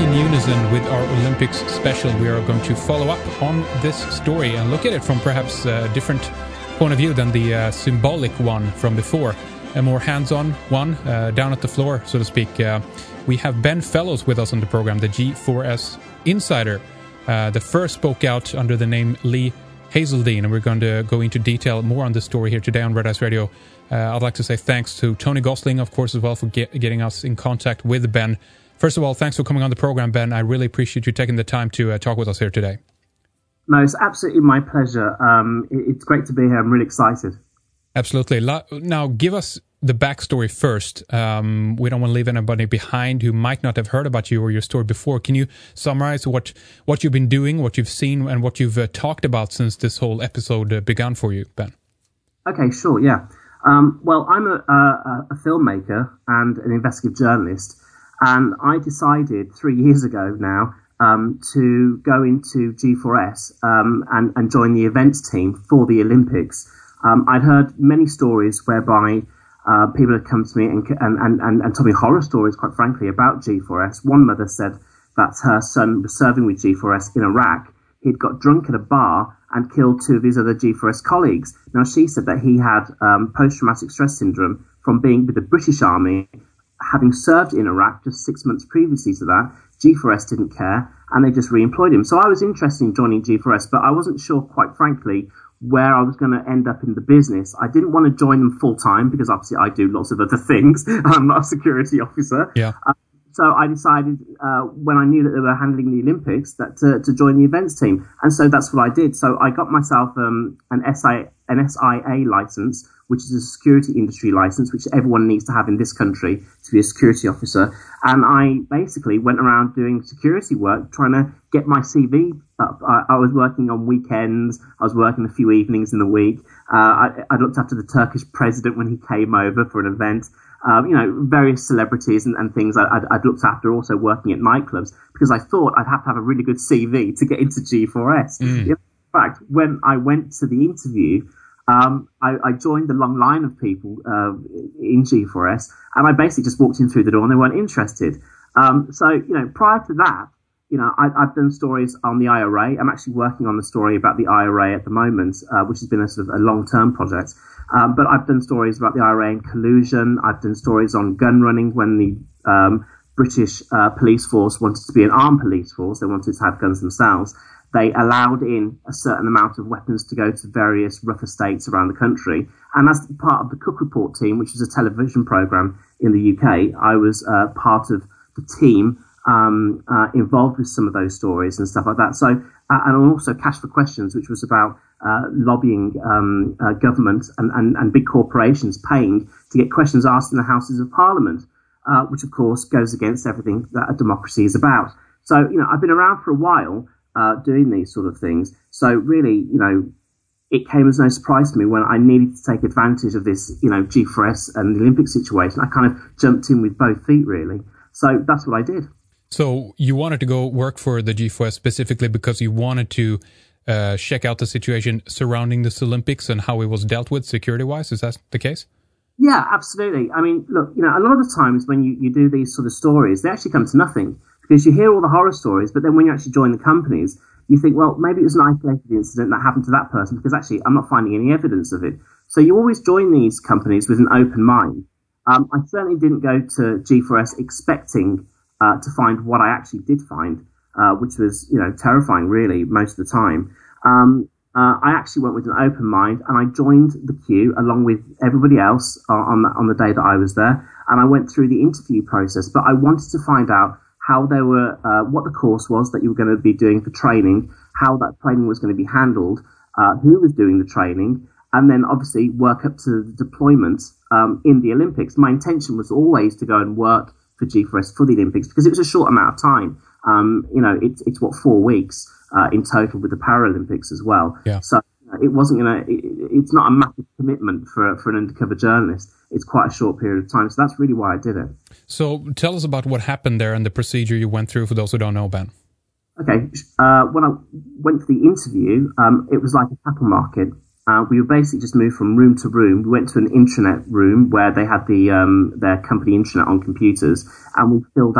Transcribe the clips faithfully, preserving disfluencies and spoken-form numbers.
in unison with our Olympics special, we are going to follow up on this story and look at it from perhaps a different point of view than the uh, symbolic one from before. A more hands-on one, uh, down at the floor, so to speak. Uh, we have Ben Fellows with us on the program, the G four S insider. Uh, the first spoke out under the name Lee Hazeldine, and we're going to go into detail more on this story here today on Red Ice Radio. Uh, I'd like to say thanks to Tony Gosling, of course, as well, for get, getting us in contact with Ben. First of all, thanks for coming on the program, Ben. I really appreciate you taking the time to uh, talk with us here today. No, it's absolutely my pleasure. Um, it, it's great to be here. I'm really excited. Absolutely. Now, give us the backstory first. Um, we don't want to leave anybody behind who might not have heard about you or your story before. Can you summarize what, what you've been doing, what you've seen, and what you've uh, talked about since this whole episode uh, began for you, Ben? Okay, sure, yeah. Um, well, I'm a, a, a filmmaker and an investigative journalist, and I decided three years ago now um, to go into G four S um, and, and join the events team for the Olympics. Um, I'd heard many stories whereby uh, people had come to me and, and, and, and told me horror stories, quite frankly, about G four S. One mother said that her son was serving with G four S in Iraq. He'd got drunk at a bar and killed two of his other G four S colleagues. Now, she said that he had um, post-traumatic stress syndrome from being with the British Army, having served in Iraq just six months previously to that. G four S didn't care, and they just re-employed him. So I was interested in joining G four S, but I wasn't sure, quite frankly, where I was going to end up in the business. I didn't want to join them full-time because obviously I do lots of other things. I'm not a security officer. Yeah. Uh, so I decided uh, when I knew that they were handling the Olympics that to, to join the events team. And so that's what I did. So I got myself um, an, S I, an S I A license, which is a security industry license, which everyone needs to have in this country to be a security officer. And I basically went around doing security work, trying to get my C V up. I, I was working on weekends. I was working a few evenings in the week. Uh, I, I looked after the Turkish president when he came over for an event. Um, you know, various celebrities and, and things I, I'd, I'd looked after, also working at nightclubs, because I thought I'd have to have a really good C V to get into G four S. Mm. In fact, when I went to the interview, Um, I, I joined the long line of people uh, in G four S, and I basically just walked in through the door and they weren't interested. Um, so, you know, prior to that, you know, I, I've done stories on the I R A. I'm actually working on the story about the I R A at the moment, uh, which has been a sort of a long-term project. Um, but I've done stories about the I R A and collusion. I've done stories on gun running when the um, British uh, police force wanted to be an armed police force. They wanted to have guns themselves. They allowed in a certain amount of weapons to go to various rough estates around the country. And as part of the Cook Report team, which is a television programme in the U K, I was uh, part of the team um, uh, involved with some of those stories and stuff like that. So, uh, and also Cash for Questions, which was about uh, lobbying um, uh, government and, and, and big corporations paying to get questions asked in the Houses of Parliament, uh, which of course goes against everything that a democracy is about. So, you know, I've been around for a while. Uh, doing these sort of things. So really, you know, it came as no surprise to me when I needed to take advantage of this, you know, G four S and the Olympic situation. I kind of jumped in with both feet, really. So that's what I did. So you wanted to go work for the G four S specifically because you wanted to uh, check out the situation surrounding this Olympics and how it was dealt with security-wise? Is that the case? Yeah, absolutely. I mean, look, you know, a lot of the times when you, you do these sort of stories, they actually come to nothing. Because you hear all the horror stories, but then when you actually join the companies, you think, well, maybe it was an isolated incident that happened to that person, because actually I'm not finding any evidence of it. So you always join these companies with an open mind. Um, I certainly didn't go to G four S expecting uh, to find what I actually did find, uh, which was, you know, terrifying, really, most of the time. Um, uh, I actually went with an open mind, and I joined the queue along with everybody else uh, on, the, on the day that I was there, and I went through the interview process. But I wanted to find out how they were, uh, what the course was that you were going to be doing for training, how that training was going to be handled, uh, who was doing the training, and then obviously work up to the deployment um, in the Olympics. My intention was always to go and work for G four S for the Olympics because it was a short amount of time. Um, you know, it's it's what four weeks uh, in total with the Paralympics as well. Yeah. So it wasn't going to. It, it's not a massive commitment for for an undercover journalist. It's quite a short period of time, so that's really why I did it. So tell us about what happened there and the procedure you went through for those who don't know, Ben. Okay, uh, when I went for the interview, um, it was like a cattle market. Uh, we were basically just moved from room to room. We went to an intranet room where they had the um, their company intranet on computers, and we filled out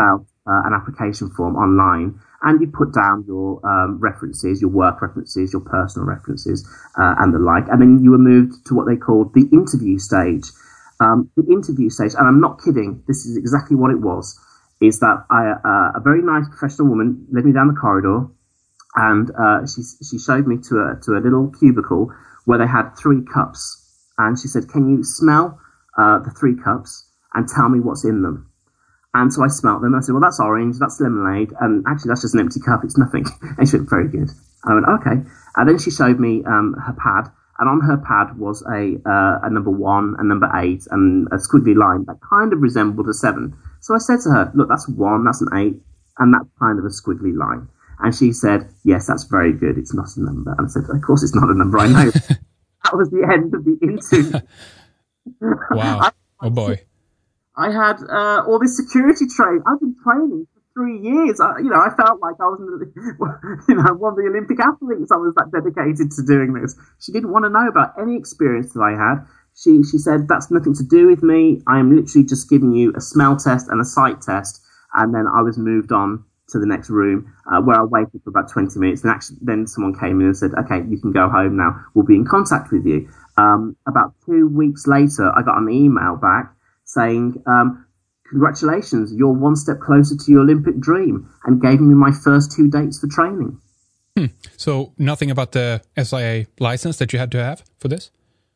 uh, an application form online, and you put down your um, references, your work references, your personal references, uh, and the like. And then you were moved to what they called the interview stage. Um, the interview stage, and I'm not kidding, this is exactly what it was, is that I, uh, a very nice professional woman led me down the corridor, and uh, she she showed me to a to a little cubicle where they had three cups, and she said, "Can you smell uh, the three cups and tell me what's in them?" And so I smelt them, and I said, "Well, that's orange, that's lemonade, and actually that's just an empty cup, it's nothing." And she went, "Very good." And I went, "Okay." And then she showed me um, her pad, and on her pad was a uh, a number one, a number eight, and a squiggly line that kind of resembled a seven. So I said to her, "Look, that's one, that's an eight, and that's kind of a squiggly line." And she said, "Yes, that's very good. It's not a number." And I said, "Of course it's not a number. I know." That was the end of the interview. Wow. I, oh, boy. I had uh, all this security training. I've been training for three years. I, you know, I felt like I was, you know, one of the Olympic athletes. I was that dedicated to doing this. She didn't want to know about any experience that I had. She she said, "That's nothing to do with me. I am literally just giving you a smell test and a sight test." And then I was moved on to the next room, uh, where I waited for about twenty minutes. And actually, then someone came in and said, "Okay, you can go home now. We'll be in contact with you." Um, about two weeks later, I got an email back saying, um, "Congratulations, you're one step closer to your Olympic dream," and gave me my first two dates for training. Hmm. So nothing about the S I A license that you had to have for this?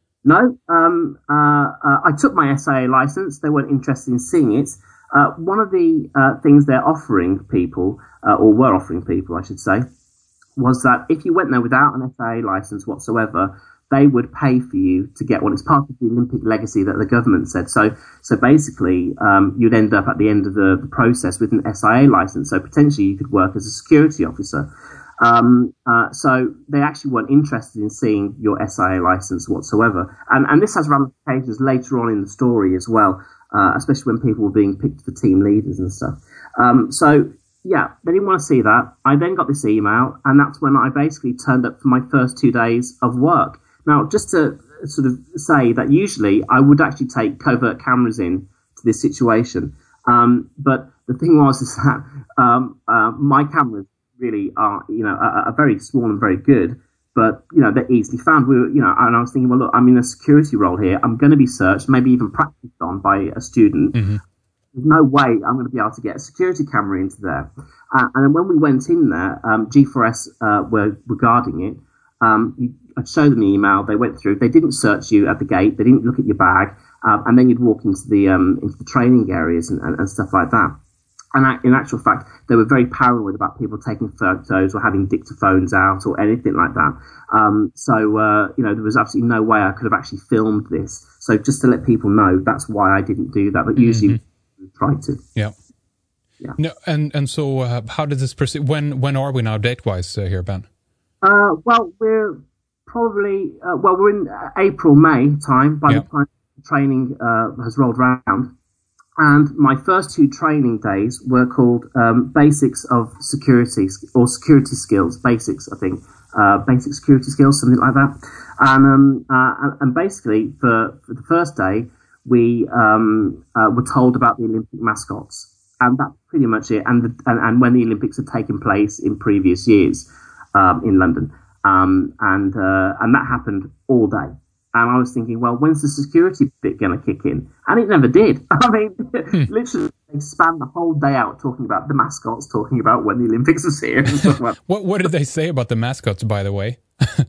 No, um, uh, uh, I took my S I A license. They weren't interested in seeing it. Uh, one of the uh, things they're offering people, uh, or were offering people, I should say, was that if you went there without an S I A license whatsoever, they would pay for you to get one. It's part of the Olympic legacy that the government said. So, so basically, um, you'd end up at the end of the, the process with an S I A license. So potentially, you could work as a security officer. Um, uh, so they actually weren't interested in seeing your S I A license whatsoever. And, and this has ramifications later on in the story as well, uh, especially when people were being picked for team leaders and stuff. Um, so, yeah, they didn't want to see that. I then got this email, and that's when I basically turned up for my first two days of work. Now, just to sort of say that usually I would actually take covert cameras in to this situation. Um, but the thing was is that um, uh, my cameras really are, you know, are, are very small and very good, but, you know, they're easily found. We were, you know, and I was thinking, well, look, I'm in a security role here. I'm going to be searched, maybe even practiced on by a student. Mm-hmm. There's no way I'm going to be able to get a security camera into there. Uh, and then when we went in there, um, G four S uh, were, were guarding it. Um, you, I'd show them the email. They went through. They didn't search you at the gate. They didn't look at your bag. Um, and then you'd walk into the um, into the training areas and, and, and stuff like that. And I, in actual fact, they were very paranoid about people taking photos or having dictaphones out or anything like that. Um, so, uh, you know, there was absolutely no way I could have actually filmed this. So just to let people know, that's why I didn't do that. But usually mm-hmm. we try to. Yeah. Yeah. No, and, and so uh, how did this proceed? When, when are we now date-wise uh, here, Ben? Uh, well, we're probably, uh, well, we're in April, May time by yeah. the time training uh, has rolled around. And my first two training days were called um, Basics of Security, or Security Skills, Basics, I think. Uh, basic Security Skills, something like that. And um, uh, and basically, for, for the first day, we um, uh, were told about the Olympic mascots. And that's pretty much it. And, the, and, and when the Olympics had taken place in previous years um, in London. Um, and uh, and that happened all day. And I was thinking, well, when's the security bit going to kick in? And it never did. I mean, hmm. literally, they spanned the whole day out talking about the mascots, talking about when the Olympics was here and stuff like that. what, what did they say about the mascots, by the way?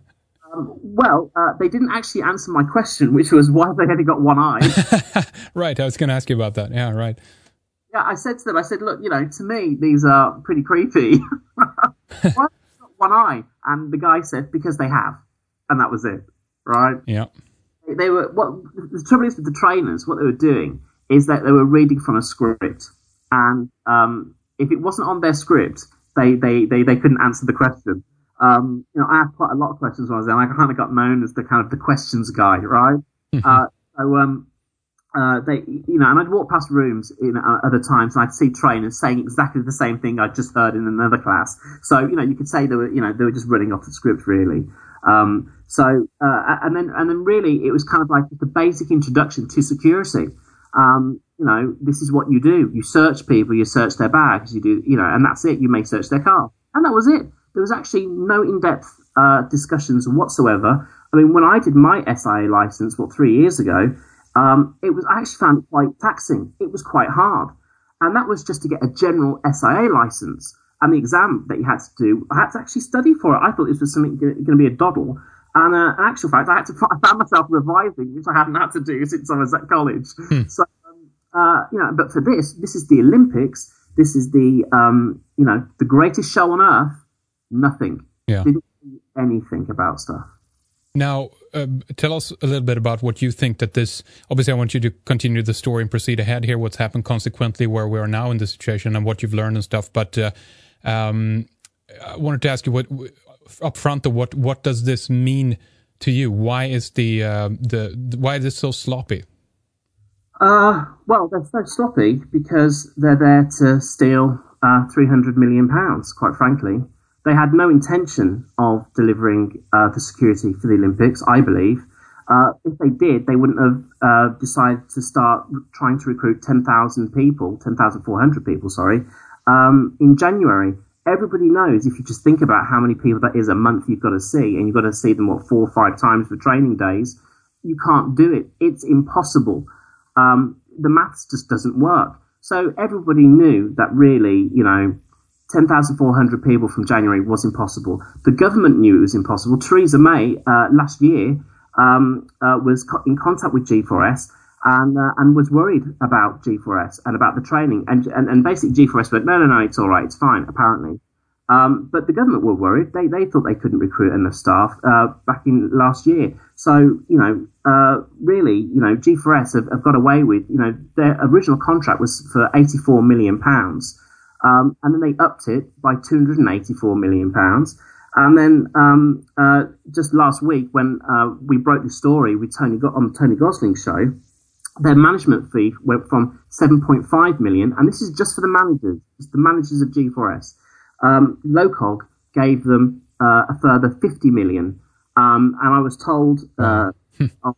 um, well, uh, they didn't actually answer my question, which was why they only got one eye. Right, I was going to ask you about that. Yeah, right. Yeah, I said to them, I said, look, you know, to me, these are pretty creepy. Why have they got one eye? And the guy said, because they have. And that was it. Right. Yeah. They, they were. What the trouble is with the trainers, what they were doing is that they were reading from a script, and um, if it wasn't on their script, they they, they, they couldn't answer the question. Um, you know, I had quite a lot of questions when I was there, and I kind of got known as the kind of the questions guy, right? Mm-hmm. Uh, so um, uh, they, you know, and I'd walk past rooms in uh, other times, and I'd see trainers saying exactly the same thing I'd just heard in another class. So you know, you could say they were, you know, they were just running off the script, really. Um, so, uh, and then, and then really it was kind of like the basic introduction to security. Um, you know, this is what you do. You search people, you search their bags, you do, you know, and that's it. You may search their car. And that was it. There was actually no in-depth uh, discussions whatsoever. I mean, when I did my S I A license, what, three years ago, um, it was, I actually found it quite taxing. It was quite hard. And that was just to get a general S I A license. And the exam that you had to do, I had to actually study for it. I thought this was something going to be a doddle. And uh, in actual fact, I had to, I found myself revising, which I hadn't had to do since I was at college. Hmm. So, um, uh, you know, but for this, this is the Olympics. This is the, um, you know, the greatest show on earth. Nothing. Yeah. Didn't do anything about stuff. Now, uh, tell us a little bit about what you think that this, obviously I want you to continue the story and proceed ahead here, what's happened consequently, where we are now in this situation and what you've learned and stuff. But uh, um, I wanted to ask you what, up front, what, what does this mean to you? Why is the, uh, the, why is this so sloppy? Uh, well, they're so sloppy because they're there to steal uh, three hundred million pounds, quite frankly. They had no intention of delivering uh, the security for the Olympics, I believe. Uh, if they did, they wouldn't have uh, decided to start trying to recruit ten thousand people, ten thousand four hundred people, sorry, um, in January. Everybody knows if you just think about how many people that is a month you've got to see, and you've got to see them, what, four or five times for training days, you can't do it. It's impossible. Um, the maths just doesn't work. So everybody knew that really, you know, ten thousand four hundred people from January was impossible. The government knew it was impossible. Theresa May uh, last year um, uh, was co- in contact with G four S and uh, and was worried about G four S and about the training. And and, and basically G four S went, no, no, no, it's all right, it's fine, apparently. Um, but the government were worried. They they thought they couldn't recruit enough staff uh, back in last year. So, you know, uh, really, you know, G four S have, have got away with, you know, their original contract was for eighty-four million pounds. Um, and then they upped it by two hundred eighty-four million pounds. And then um, uh, just last week, when uh, we broke the story with Tony Go- on Tony Gosling's show, their management fee went from seven point five million, and this is just for the managers, just the managers of G four S. Um, LOCOG gave them uh, a further fifty million. Um, and I was told uh, uh,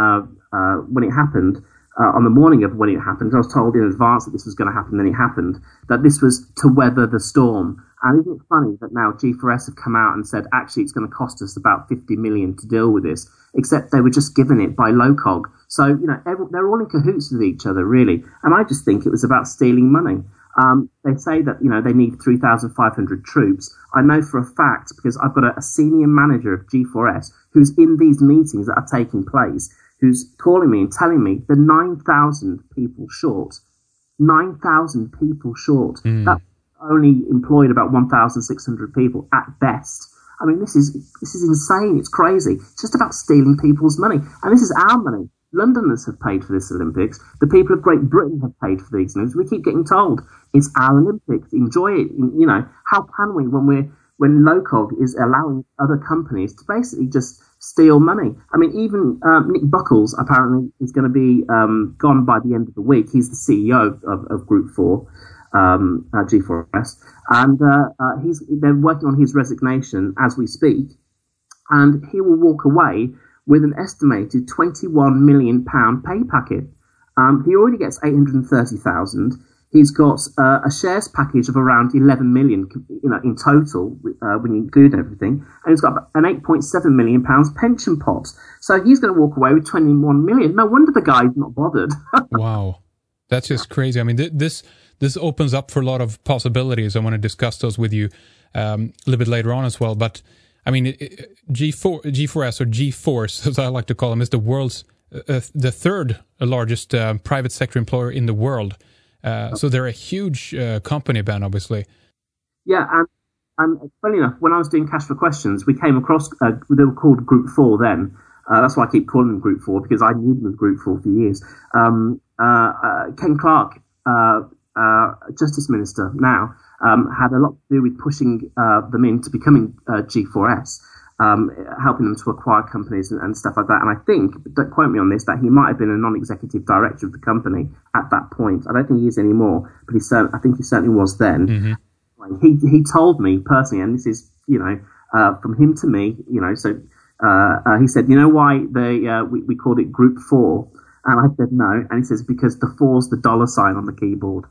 uh, when it happened, Uh, on the morning of when it happened, I was told in advance that this was going to happen, then it happened, that this was to weather the storm. And isn't it funny that now G four S have come out and said, actually, it's going to cost us about fifty million to deal with this, except they were just given it by LOCOG. So, you know, every, they're all in cahoots with each other, really. And I just think it was about stealing money. Um, they say that, you know, they need three thousand five hundred troops. I know for a fact, because I've got a, a senior manager of G four S who's in these meetings that are taking place, who's calling me and telling me they're nine thousand people short. nine thousand people short. Mm. That only employed about one thousand six hundred people at best. I mean, this is this is insane. It's crazy. It's just about stealing people's money. And this is our money. Londoners have paid for this Olympics. The people of Great Britain have paid for these Olympics. We keep getting told it's our Olympics. Enjoy it. You know, how can we when we're when LOCOG is allowing other companies to basically just steal money? I mean, even um, Nick Buckles apparently is going to be um, gone by the end of the week. He's the C E O of, of, of Group Four, um, uh, G four S, and uh, uh, he's they're working on his resignation as we speak, and he will walk away with an estimated twenty-one million pound pay packet. Um, he already gets eight hundred thirty thousand. He's got uh, a shares package of around eleven million, you know, in total uh, when you include everything, and he's got an eight point seven million pounds pension pot. So he's going to walk away with twenty-one million. No wonder the guy's not bothered. Wow, that's just crazy. I mean, th- this this opens up for a lot of possibilities. I want to discuss those with you um, a little bit later on as well. But I mean, it, it, G four, G four S or G Force, as I like to call them, is the world's uh, the third largest uh, private sector employer in the world. Uh, so they're a huge uh, company, Ben, obviously. Yeah, and, and funny enough, when I was doing Cash for Questions, we came across, uh, they were called Group four then. Uh, that's why I keep calling them Group four, because I knew them as Group four for years. Um, uh, uh, Ken Clarke, uh, uh, Justice Minister now, um, had a lot to do with pushing uh, them into becoming uh, G four S. Um, helping them to acquire companies and, and stuff like that. And I think, don't quote me on this, that he might have been a non-executive director of the company at that point. I don't think he is anymore, but he cert- I think he certainly was then. Mm-hmm. He he told me personally, and this is, you know, uh, from him to me, you know, so uh, uh, he said, you know why they uh, we, we called it Group four? And I said no. And he says, because the four's the dollar sign on the keyboard.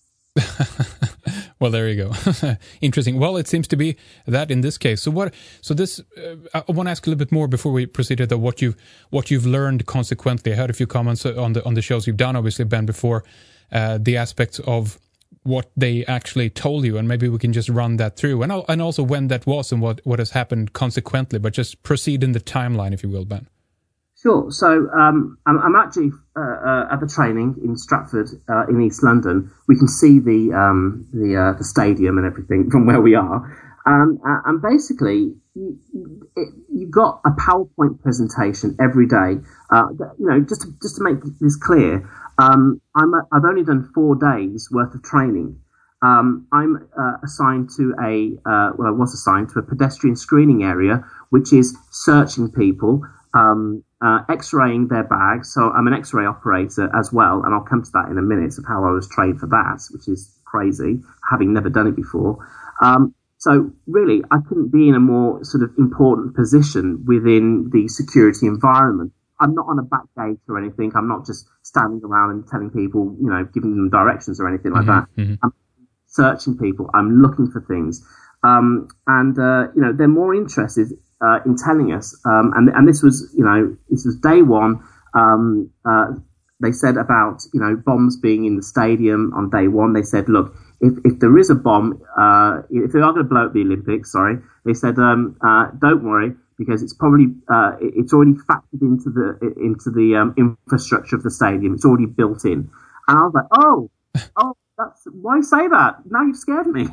Well, there you go. Interesting. Well, it seems to be that in this case. So what? So this, uh, I want to ask a little bit more before we proceed to the, what you what you've learned consequently. I heard a few comments on the on the shows you've done, obviously, Ben, before, uh, the aspects of what they actually told you, and maybe we can just run that through, and and also when that was and what what has happened consequently. But just proceed in the timeline, if you will, Ben. Sure. So um, I'm, I'm actually uh, uh, at the training in Stratford, uh, in East London. We can see the um, the, uh, the stadium and everything from where we are. Um, uh, and basically, you, it, you've got a PowerPoint presentation every day. Uh, you know, just to, just to make this clear, um, I'm a, I've only done four days worth of training. Um, I'm uh, assigned to a uh, well, I was assigned to a pedestrian screening area, which is searching people. Um, uh, X-raying their bags. So I'm an X-ray operator as well, and I'll come to that in a minute of how I was trained for that, which is crazy, having never done it before. Um, so really, I couldn't be in a more sort of important position within the security environment. I'm not on a back gate or anything. I'm not just standing around and telling people, you know, giving them directions or anything like mm-hmm, that. Mm-hmm. I'm searching people. I'm looking for things. Um, and, uh, you know, they're more interested Uh, in telling us, um, and and this was, you know, this was day one. Um, uh, they said about, you know, bombs being in the stadium on day one. They said, look, if, if there is a bomb, uh, if they are going to blow up the Olympics, sorry, they said, um, uh, don't worry, because it's probably uh, it's already factored into the into the um, infrastructure of the stadium. It's already built in. And I was like, oh, oh, that's why say that? Now you've scared me.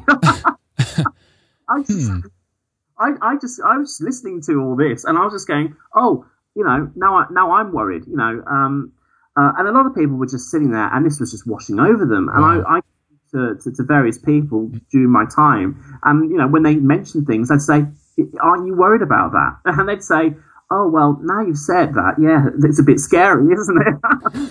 I just. Hmm. I, I just I was listening to all this, and I was just going, oh, you know, now I, now I'm worried, you know, um, uh, and a lot of people were just sitting there, and this was just washing over them. And wow. I, I to, to to various people during my time, and you know, when they mentioned things, I'd say, aren't you worried about that? And they'd say, oh, well, now you've said that, yeah, it's a bit scary, isn't it?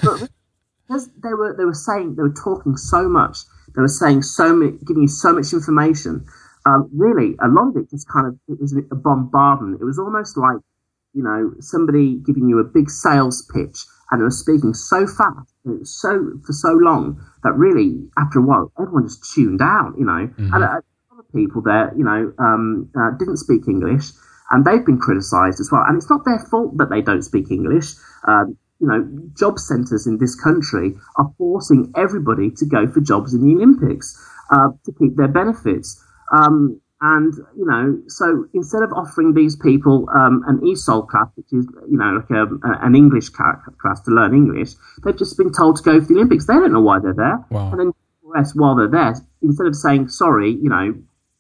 But they were they were saying they were talking so much, they were saying so many, giving you so much information. Um, really, a lot of it just kind of, it was a bombardment. It was almost like, you know, somebody giving you a big sales pitch, and they were speaking so fast, and it was so for so long that really, after a while, everyone just tuned out, you know. Mm-hmm. And a, a lot of people there, you know, um, uh, didn't speak English, and they've been criticised as well. And it's not their fault that they don't speak English. Um, you know, job centres in this country are forcing everybody to go for jobs in the Olympics uh, to keep their benefits. Um, and, you know, so instead of offering these people um, an E S O L class, which is, you know, like a, a, an English class to learn English, they've just been told to go for the Olympics. They don't know why they're there. Wow. And then while they're there, instead of saying, sorry, you know,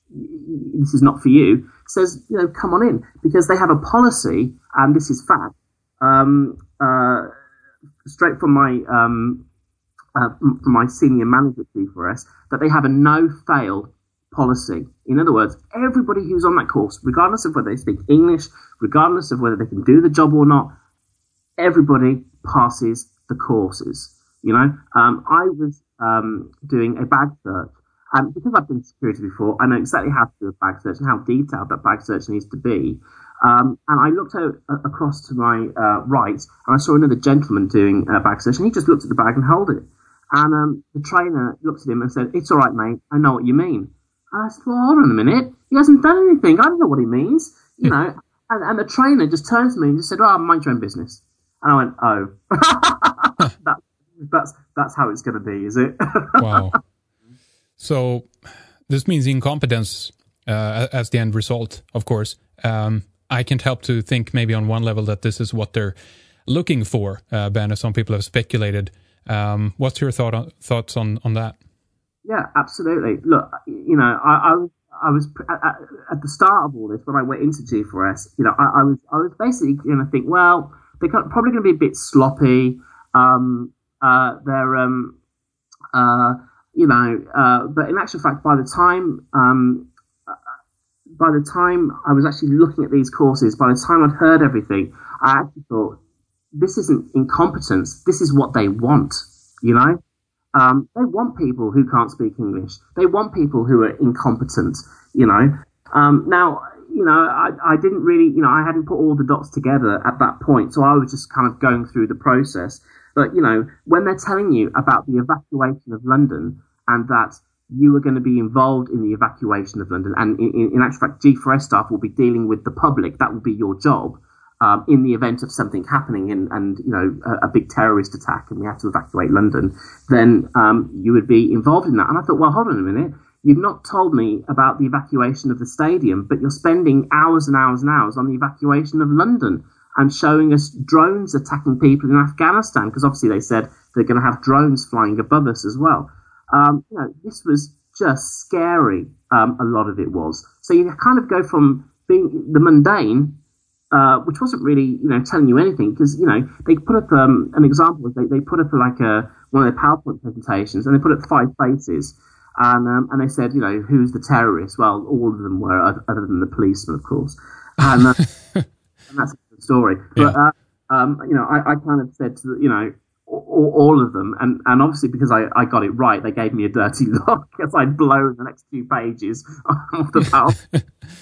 this is not for you, says, you know, come on in. Because they have a policy, and this is fact, um, uh, straight from my um, uh, from my senior manager at G four S, that they have a no-fail policy. In other words, everybody who's on that course, regardless of whether they speak English, regardless of whether they can do the job or not, everybody passes the courses. You know, um, I was um, doing a bag search, and because I've been security before, I know exactly how to do a bag search and how detailed that bag search needs to be. Um, and I looked out, uh, across to my uh, right, and I saw another gentleman doing a bag search, and he just looked at the bag and held it. And um, the trainer looked at him and said, "It's all right, mate. I know what you mean." And I said, well, hold on a minute. He hasn't done anything. I don't know what he means. You know, and, and the trainer just turned to me and just said, oh, mind your own business. And I went, oh, that, that's that's how it's going to be, is it? Wow. So this means incompetence uh, as the end result, of course. Um, I can't help to think maybe on one level that this is what they're looking for, uh, Ben, as some people have speculated. Um, what's your thought on, thoughts on, on that? Yeah, absolutely. Look, you know, I, I was I was at, at the start of all this when I went into G four S. You know, I, I was I was basically going to think, well, they're probably going to be a bit sloppy. Um, uh, they're, um, uh, you know, uh, but in actual fact, by the time um, by the time I was actually looking at these courses, by the time I'd heard everything, I actually thought, this isn't incompetence. This is what they want. You know. Um, they want people who can't speak English. They want people who are incompetent, you know. Um, now, you know, I, I didn't really, you know, I hadn't put all the dots together at that point, so I was just kind of going through the process. But, you know, when they're telling you about the evacuation of London and that you are going to be involved in the evacuation of London, and in, in, in actual fact, G four S staff will be dealing with the public, that will be your job um, in the event of something happening and, and you know, a, a big terrorist attack and we have to evacuate London, then um, you would be involved in that. And I thought, well, hold on a minute. You've not told me about the evacuation of the stadium, but you're spending hours and hours and hours on the evacuation of London and showing us drones attacking people in Afghanistan, because obviously they said they're going to have drones flying above us as well. Um, you know, this was just scary, um, a lot of it was. So you kind of go from being the mundane, uh, which wasn't really, you know, telling you anything, because, you know, they put up um, an example, they, they put up like a, one of their PowerPoint presentations, and they put up five faces. And um, and they said, you know, who's the terrorist? Well, all of them were, other than the policeman, of course. And, uh, and that's the story. Yeah. But, uh, um, you know, I, I kind of said, to the, you know, all, all of them. And, and obviously, because I, I got it right, they gave me a dirty look as I'd blown the next two pages off the PowerPoint.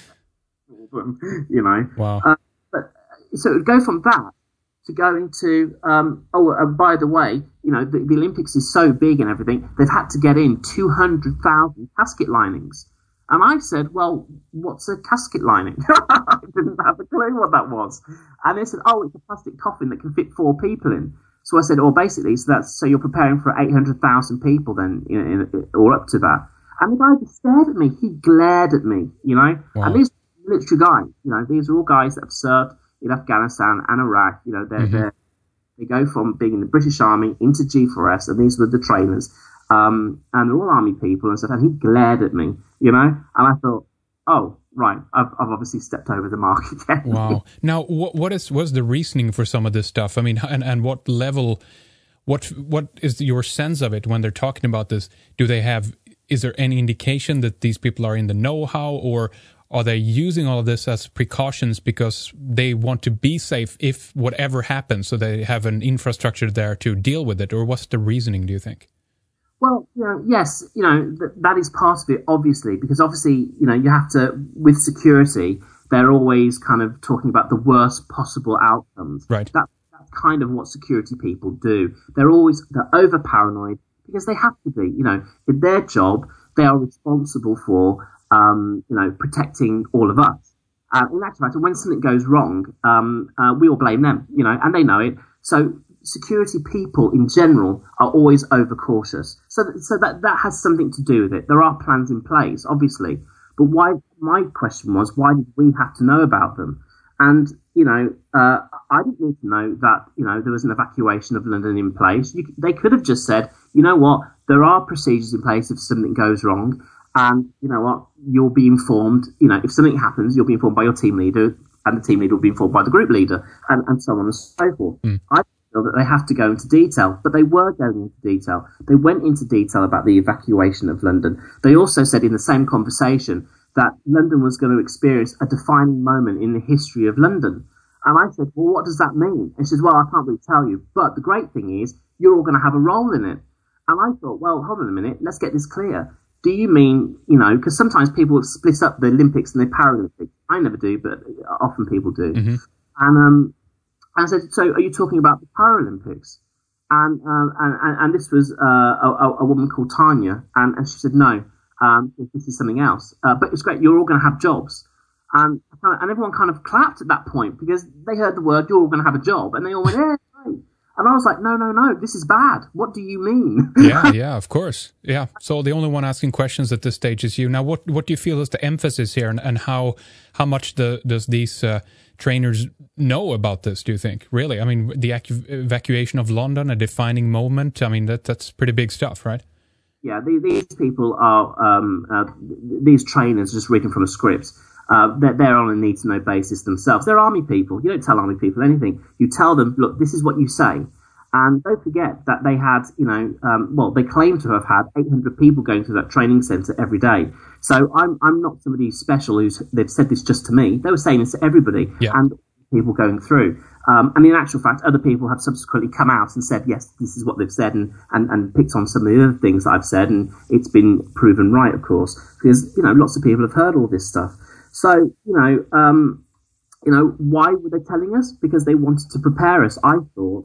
You know. Wow. Uh, but, so it would go from that to going to, um, oh, uh, by the way, you know, the, the Olympics is so big and everything, they've had to get in two hundred thousand casket linings. And I said, well, what's a casket lining? I didn't have a clue what that was. And they said, oh, it's a plastic coffin that can fit four people in. So I said, oh, basically, so that's so you're preparing for eight hundred thousand people then, you know, in, or up to that. And the guy just stared at me. He glared at me, you know. Wow. And these military guys, you know, these are all guys that have served in Afghanistan and Iraq. You know, they're, mm-hmm. they're, they go from being in the British Army into G four S, and these were the trainers. Um, and they're all army people and stuff. And he glared at me, you know. And I thought, oh, right, I've, I've obviously stepped over the mark again. Wow. Now, what what is what's the reasoning for some of this stuff? I mean, and, and what level, what what is your sense of it when they're talking about this? Do they have, is there any indication that these people are in the know-how, or are they using all of this as precautions because they want to be safe if whatever happens, so they have an infrastructure there to deal with it? Or what's the reasoning, do you think? Well, you know, yes, you know, th- that is part of it, obviously, because obviously, you know, you have to, with security, they're always kind of talking about the worst possible outcomes. Right. That, that's kind of what security people do. They're always, they're over paranoid because they have to be, you know, in their job, they are responsible for, um, you know, protecting all of us. Uh, in actual fact, when something goes wrong, um, uh, we all blame them, you know, and they know it. So security people in general are always overcautious. So, th- so that, that has something to do with it. There are plans in place, obviously. But why? My question was, why did we have to know about them? And, you know, uh, I didn't need to know that, you know, there was an evacuation of London in place. You, they could have just said, you know what, there are procedures in place if something goes wrong. And, you know what, you'll be informed, you know, if something happens, you'll be informed by your team leader, and the team leader will be informed by the group leader, and, and so on and so forth. Mm. I feel that they have to go into detail, but they were going into detail. They went into detail about the evacuation of London. They also said in the same conversation that London was going to experience a defining moment in the history of London. And I said, well, what does that mean? And she said, well, I can't really tell you, but the great thing is you're all going to have a role in it. And I thought, well, hold on a minute, let's get this clear. Do you mean, you know, because sometimes people split up the Olympics and the Paralympics. I never do, but often people do. Mm-hmm. And um, I said, so are you talking about the Paralympics? And um, and, and this was uh, a, a woman called Tanya, and, and she said, no, um, this is something else. Uh, but it's great, you're all going to have jobs. And, and everyone kind of clapped at that point because they heard the word, you're all going to have a job. And they all went, yeah, great. And I was like, no, no, no, this is bad. What do you mean? yeah, yeah, of course. Yeah. So the only one asking questions at this stage is you. Now, what what do you feel is the emphasis here, and, and how how much the, does these uh, trainers know about this, do you think? Really? I mean, the ecu- evacuation of London, a defining moment, I mean, that that's pretty big stuff, right? Yeah, the, these people are, um, uh, these trainers just reading from a script. Uh, they're, they're on a need-to-know basis themselves. They're army people. You don't tell army people anything. You tell them, look, this is what you say. And don't forget that they had, you know, um, well, they claim to have had eight hundred people going to that training centre every day. So I'm I'm not somebody special who's, they've said this just to me. They were saying this to everybody, yeah. And people going through. Um, and in actual fact, other people have subsequently come out and said, yes, this is what they've said, and, and, and picked on some of the other things that I've said, and it's been proven right, of course, because, you know, lots of people have heard all this stuff. So, you know, um, you know, why were they telling us? Because they wanted to prepare us, I thought,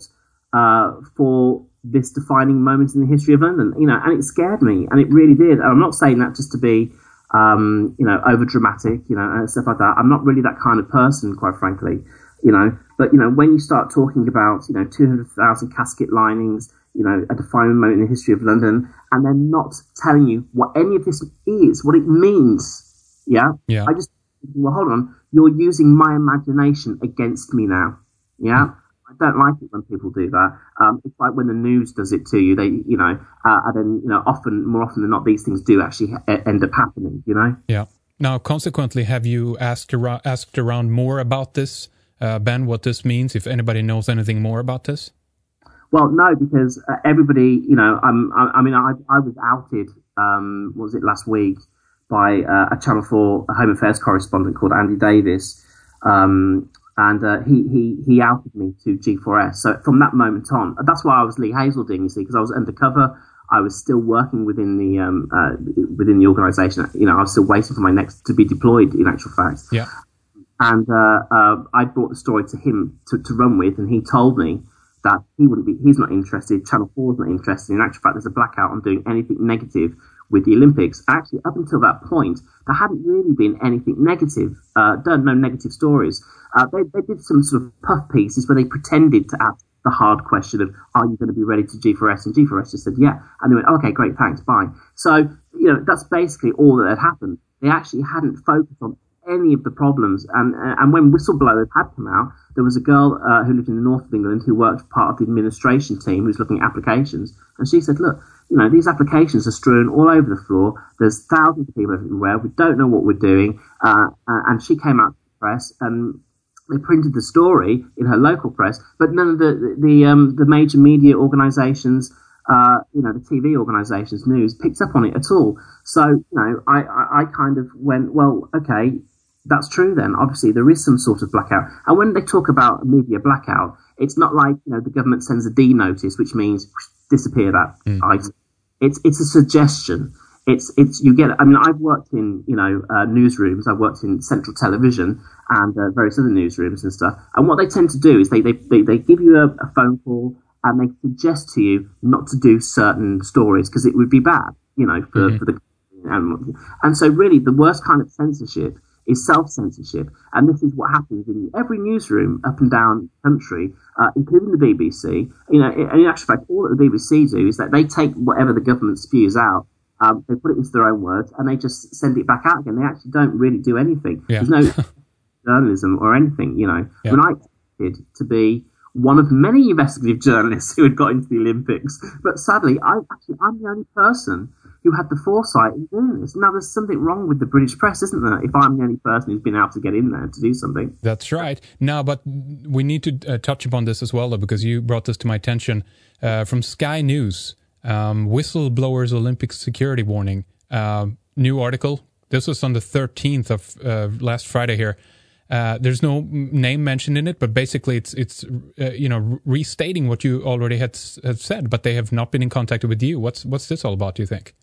uh, for this defining moment in the history of London, you know, and it scared me, and it really did. And I'm not saying that just to be, um, you know, over dramatic, you know, and stuff like that. I'm not really that kind of person, quite frankly, you know. But you know, when you start talking about, you know, two hundred thousand casket linings, you know, a defining moment in the history of London, and they're not telling you what any of this is, what it means, yeah, yeah. I just, well, hold on, you're using my imagination against me now, yeah. Mm. I don't like it when people do that. Um, it's like when the news does it to you. They, you know, uh, and then, you know, often, more often than not, these things do actually ha- end up happening. You know. Yeah. Now, consequently, have you asked around, asked around more about this, uh, Ben? What this means? If anybody knows anything more about this? Well, no, because uh, everybody, you know, I'm, I, I mean, I, I was outed. Um, what was it last week by uh, a Channel four Home Affairs correspondent called Andy Davis. Um, And uh, he, he he outed me to G four S. So from that moment on, that's why I was Lee Hazeldine, you see, because I was undercover. I was still working within the um, uh, within the organisation. You know, I was still waiting for my next to be deployed. In actual fact, yeah. And uh, uh, I brought the story to him to, to run with, and he told me that he wouldn't be. He's not interested. Channel four is not interested. In actual fact, there's a blackout on doing anything negative with the Olympics. Actually, up until that point, there hadn't really been anything negative uh, done. No negative stories. Uh, they, they did some sort of puff pieces where they pretended to ask the hard question of, are you going to be ready to G four S? And G four S just said, yeah. And they went, okay, great, thanks, bye. So, you know, that's basically all that had happened. They actually hadn't focused on any of the problems. And and when whistleblowers had come out, there was a girl uh, who lived in the north of England who worked part of the administration team who was looking at applications. And she said, look, you know, these applications are strewn all over the floor. There's thousands of people everywhere. We don't know what we're doing. Uh, and she came out to the press and they printed the story in her local press, but none of the the, the, um, the major media organisations, uh, you know, the T V organisations, news, picked up on it at all. So, you know, I, I, I kind of went, well, okay, that's true then. Obviously, there is some sort of blackout. And when they talk about a media blackout, it's not like, you know, the government sends a D notice, which means whoosh, disappear that mm. item. It's it's a suggestion. It's it's you get. I mean, I've worked in you know uh, newsrooms. I've worked in Central Television and uh, various other newsrooms and stuff. And what they tend to do is they they they, they give you a, a phone call and they suggest to you not to do certain stories because it would be bad, you know, for, mm-hmm. for the and, and so really the worst kind of censorship is self-censorship, and this is what happens in every newsroom up and down the country, uh, including the B B C. You know, in, in actual fact, all that the B B C do is that they take whatever the government spews out. Um, they put it into their own words and they just send it back out again. They actually don't really do anything. Yeah. There's no journalism or anything, you know. Yeah. When I expected to be one of many investigative journalists who had got into the Olympics, but sadly, I actually I'm the only person who had the foresight in doing this. Now, there's something wrong with the British press, isn't there? If I'm the only person who's been able to get in there to do something. That's right. Now, but we need to uh, touch upon this as well, though, because you brought this to my attention uh, from Sky News. Um, whistleblowers Olympic security warning. Uh, new article. This was on the thirteenth of uh, last Friday here. Uh, there's no name mentioned in it, but basically it's it's uh, you know restating what you already had have said, but they have not been in contact with you. What's what's this all about? Do you think?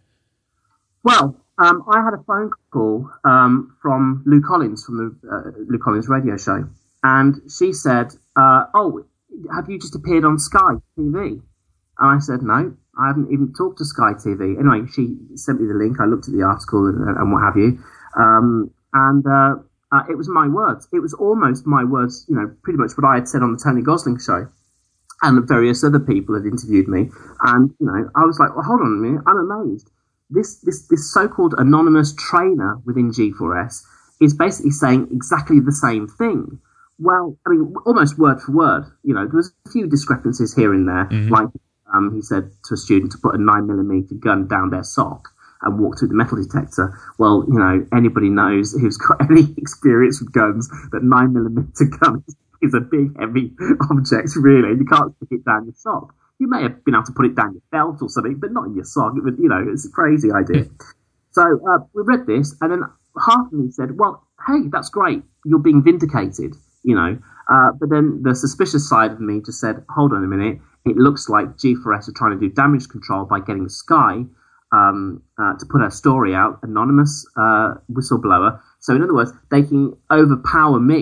Well, um, I had a phone call um, from Lou Collins from the uh, Lou Collins radio show, and she said, uh, "Oh, have you just appeared on Sky T V?" And I said, "No, I haven't even talked to Sky T V." Anyway, she sent me the link. I looked at the article and, and what have you, um, and uh, uh, it was my words. It was almost my words. You know, pretty much what I had said on the Tony Gosling show, and various other people had interviewed me. And you know, I was like, "Well, hold on a minute. I'm amazed." This, this this so-called anonymous trainer within G four S is basically saying exactly the same thing. Well, I mean, almost word for word. You know, there was a few discrepancies here and there. Mm-hmm. Like um, he said to a student to put a nine millimeter gun down their sock and walk through the metal detector. Well, you know, anybody knows who's got any experience with guns that nine millimeter gun is a big, heavy object. Really, you can't stick it down your sock. You may have been able to put it down your belt or something, but not in your sock. It would, you know, it's a crazy idea. So uh, we read this, and then half of me said, well, hey, that's great. You're being vindicated, you know. Uh, but then the suspicious side of me just said, hold on a minute. It looks like G four S are trying to do damage control by getting Sky um, uh, to put her story out, anonymous uh, whistleblower. So in other words, they can overpower me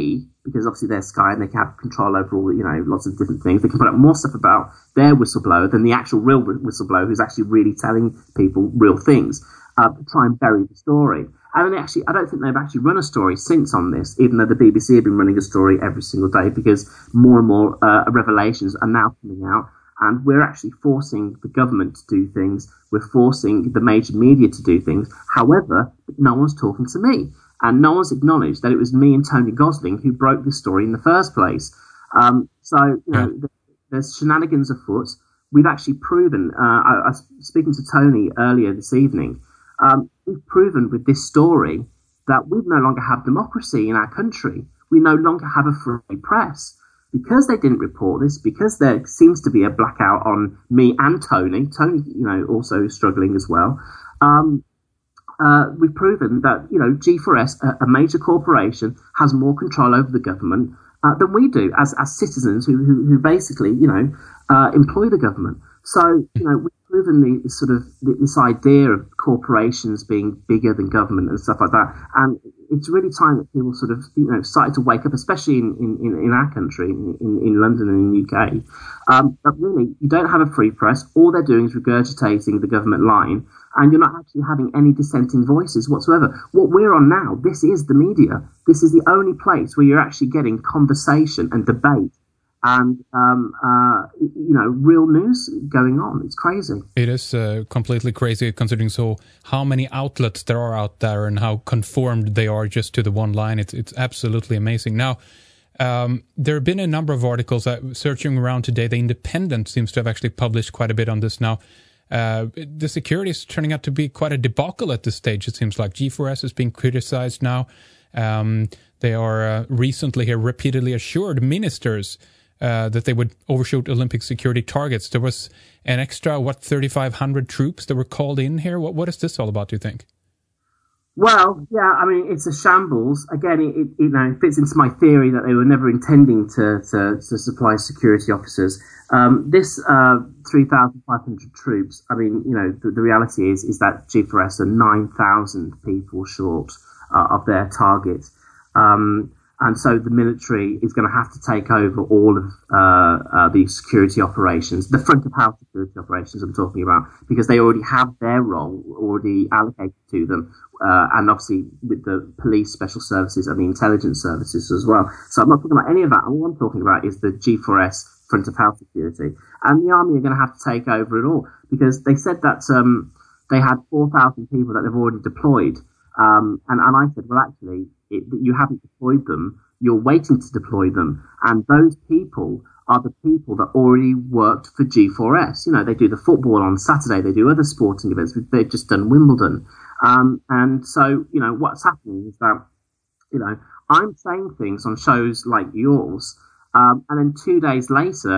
because obviously they're Sky and they can have control over all, you know, lots of different things. They can put up more stuff about their whistleblower than the actual real whistleblower who's actually really telling people real things, uh, to try and bury the story. And then actually, I don't think they've actually run a story since on this, even though the B B C have been running a story every single day, because more and more uh, revelations are now coming out. And we're actually forcing the government to do things. We're forcing the major media to do things. However, no one's talking to me. And no one's acknowledged that it was me and Tony Gosling who broke the story in the first place. Um, so, you know, yeah. there's shenanigans afoot. We've actually proven, uh, I, I was speaking to Tony earlier this evening, um, we've proven with this story that we no longer have democracy in our country. We no longer have a free press. Because they didn't report this, because there seems to be a blackout on me and Tony, Tony, you know, also struggling as well, um, uh, we've proven that, you know, G four S, a, a major corporation, has more control over the government uh, than we do as, as citizens who, who, who basically, you know, uh, employ the government. So, you know, we've proven the, the sort of the, this idea of corporations being bigger than government and stuff like that. And it's really time that people sort of, you know, started to wake up, especially in, in, in our country, in, in London and in the U K. Um, but really, you don't have a free press. All they're doing is regurgitating the government line, and you're not actually having any dissenting voices whatsoever. What we're on now, this is the media. This is the only place where you're actually getting conversation and debate and, um, uh, you know, real news going on. It's crazy. It is uh, completely crazy, considering so how many outlets there are out there and how conformed they are just to the one line. It's it's absolutely amazing. Now, um, there have been a number of articles uh, searching around today. The Independent seems to have actually published quite a bit on this now. Uh, the security is turning out to be quite a debacle at this stage, it seems like. G four S is being criticized now. Um, they are uh, recently here repeatedly assured ministers Uh, that they would overshoot Olympic security targets. There was an extra, what, thirty-five hundred troops that were called in here? What What is this all about, do you think? Well, yeah, I mean, it's a shambles. Again, it, it you know, fits into my theory that they were never intending to, to, to supply security officers. Um, this uh, three thousand five hundred troops, I mean, you know, the, the reality is is that G four S are nine thousand people short uh, of their target. Um And so the military is going to have to take over all of uh, uh, the security operations, the front of house security operations I'm talking about, because they already have their role already allocated to them. Uh, and obviously with the police, special services and the intelligence services as well. So I'm not talking about any of that. All I'm talking about is the G four S front of house security. And the army are going to have to take over it all, because they said that um, they had four thousand people that they've already deployed. Um, and, and I said, well, actually, it, you haven't deployed them. You're waiting to deploy them. And those people are the people that already worked for G four S. You know, they do the football on Saturday. They do other sporting events. They've just done Wimbledon. Um, and so, you know, what's happening is that, you know, I'm saying things on shows like yours, Um, and then two days later,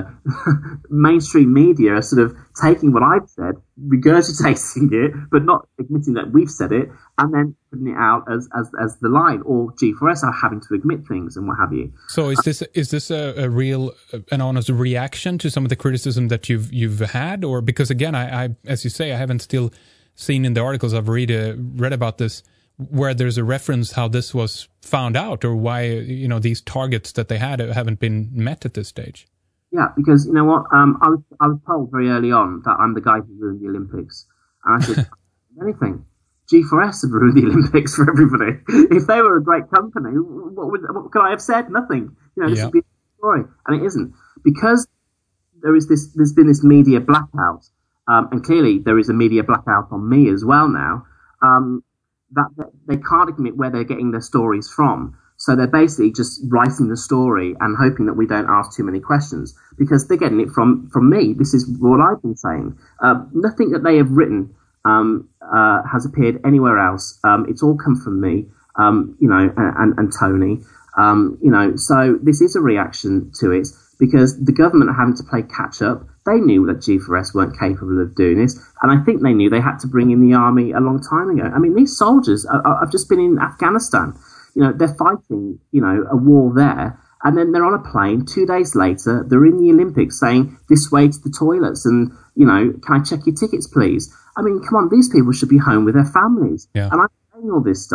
mainstream media are sort of taking what I've said, regurgitating it, but not admitting that we've said it, and then putting it out as as, as the line. Or G four S are having to admit things and what have you. So is this is this a, a real, an honest reaction to some of the criticism that you've you've had, or because again, I, I as you say, I haven't still seen in the articles I've read uh, read about this, where there's a reference how this was found out, or why, you know, these targets that they had haven't been met at this stage. Yeah, because, you know what, um, I was I was told very early on that I'm the guy who ruined the Olympics. And I said, anything. G four S have ruined the Olympics for everybody. If they were a great company, what, would, what could I have said? Nothing. You know, this yeah. would be a story. And it isn't. Because there is this, there's been this media blackout, um, and clearly there is a media blackout on me as well now, um, that they can't admit where they're getting their stories from. So they're basically just writing the story and hoping that we don't ask too many questions, because they're getting it from, from me. This is what I've been saying. Uh, nothing that they have written um, uh, has appeared anywhere else. Um, it's all come from me, um, you know, and, and Tony. Um, you know, so this is a reaction to it, because the government are having to play catch up. They knew that G four S weren't capable of doing this, and I think they knew they had to bring in the army a long time ago. I mean, these soldiers are, are, have just been in Afghanistan. You know, they're fighting, you know, a war there, and then they're on a plane. Two days later, they're in the Olympics saying, this way to the toilets, and, you know, can I check your tickets, please? I mean, come on, these people should be home with their families. Yeah. And I'm saying all this stuff,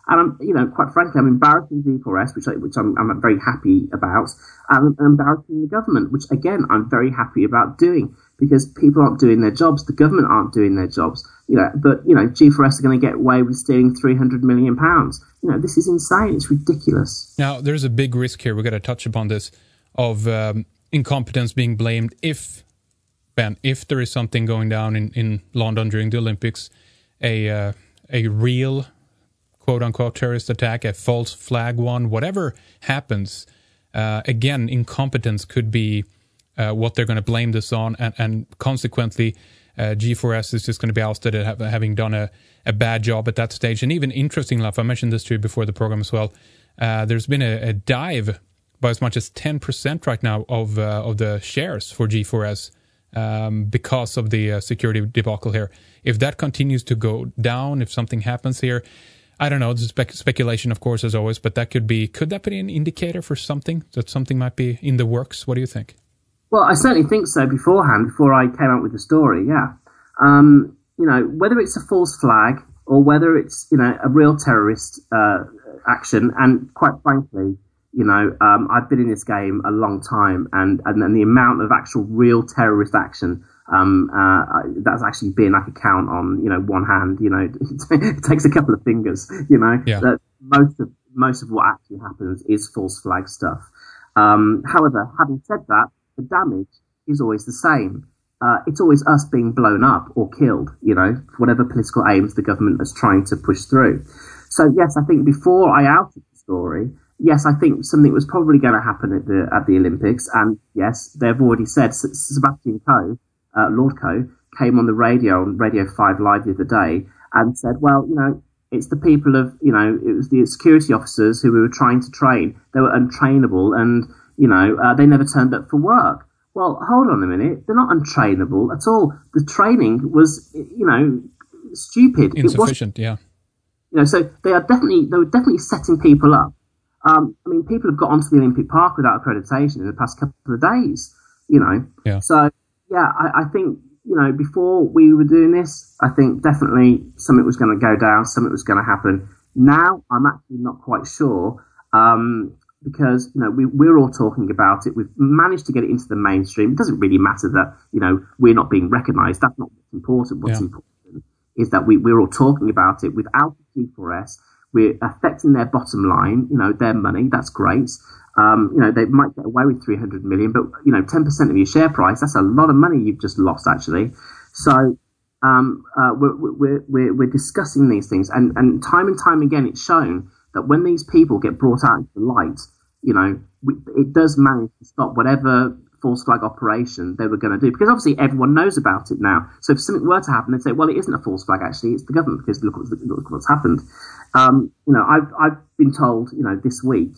And I'm, you know, quite frankly, I'm embarrassing G four S, which I, which I'm, I'm very happy about, and I'm embarrassing the government, which again I'm very happy about doing, because people aren't doing their jobs, the government aren't doing their jobs, you know. But you know, G four S are going to get away with stealing three hundred million pounds. You know, this is insane. It's ridiculous. Now, there's a big risk here. We've got to touch upon this of um, incompetence being blamed if, Ben, if there is something going down in, in London during the Olympics, a uh, a real quote-unquote terrorist attack, a false flag one, whatever happens, uh, again, incompetence could be uh, what they're going to blame this on, and, and consequently, uh, G four S is just going to be ousted at have, having done a, a bad job at that stage. And even interesting enough, I mentioned this to you before the program as well, uh, there's been a, a dive by as much as ten percent right now of uh, of the shares for G four S um, because of the uh, security debacle here. If that continues to go down, if something happens here, I don't know, it's spec- speculation, of course, as always, but that could be, could that be an indicator for something, that something might be in the works? What do you think? Well, I certainly think so beforehand, before I came out with the story, yeah. Um, you know, whether it's a false flag or whether it's, you know, a real terrorist uh, action, and quite frankly, you know, um, I've been in this game a long time, and, and, and the amount of actual real terrorist action Um, uh, that's actually been, I could count on, you know, one hand. You know, it takes a couple of fingers. You know, yeah. that most of most of what actually happens is false flag stuff. Um, however, having said that, the damage is always the same. Uh, it's always us being blown up or killed. You know, for whatever political aims the government is trying to push through. So yes, I think before I outed the story, yes, I think something was probably going to happen at the at the Olympics, and yes, they've already said Sebastian Coe. Uh, Lord Coe came on the radio on Radio five Live the other day and said, well, you know, it's the people of, you know, it was the security officers who we were trying to train. They were untrainable, and, you know, uh, they never turned up for work. Well, hold on a minute. They're not untrainable at all. The training was, you know, stupid. Insufficient, it yeah. You know, so they are definitely, they were definitely setting people up. Um, I mean, people have got onto the Olympic Park without accreditation in the past couple of days, you know. Yeah. So, yeah, I, I think, you know, before we were doing this, I think definitely something was going to go down, something was going to happen. Now, I'm actually not quite sure, um, because, you know, we, we're all talking about it. We've managed to get it into the mainstream. It doesn't really matter that, you know, we're not being recognised. That's not what's important. What's yeah. important is that we, we're all talking about it. Without G four S, we're affecting their bottom line, you know, their money. That's great. Um, you know, they might get away with three hundred million, but, you know, ten percent of your share price, that's a lot of money you've just lost, actually. So um, uh, we're, we're, we're, we're discussing these things. And, and time and time again, it's shown that when these people get brought out into the light, you know, we, it does manage to stop whatever false flag operation they were going to do. Because obviously everyone knows about it now. So if something were to happen, they'd say, well, it isn't a false flag, actually. It's the government, because look, what's, look what's happened. Um, you know, I've, I've been told, you know, this week,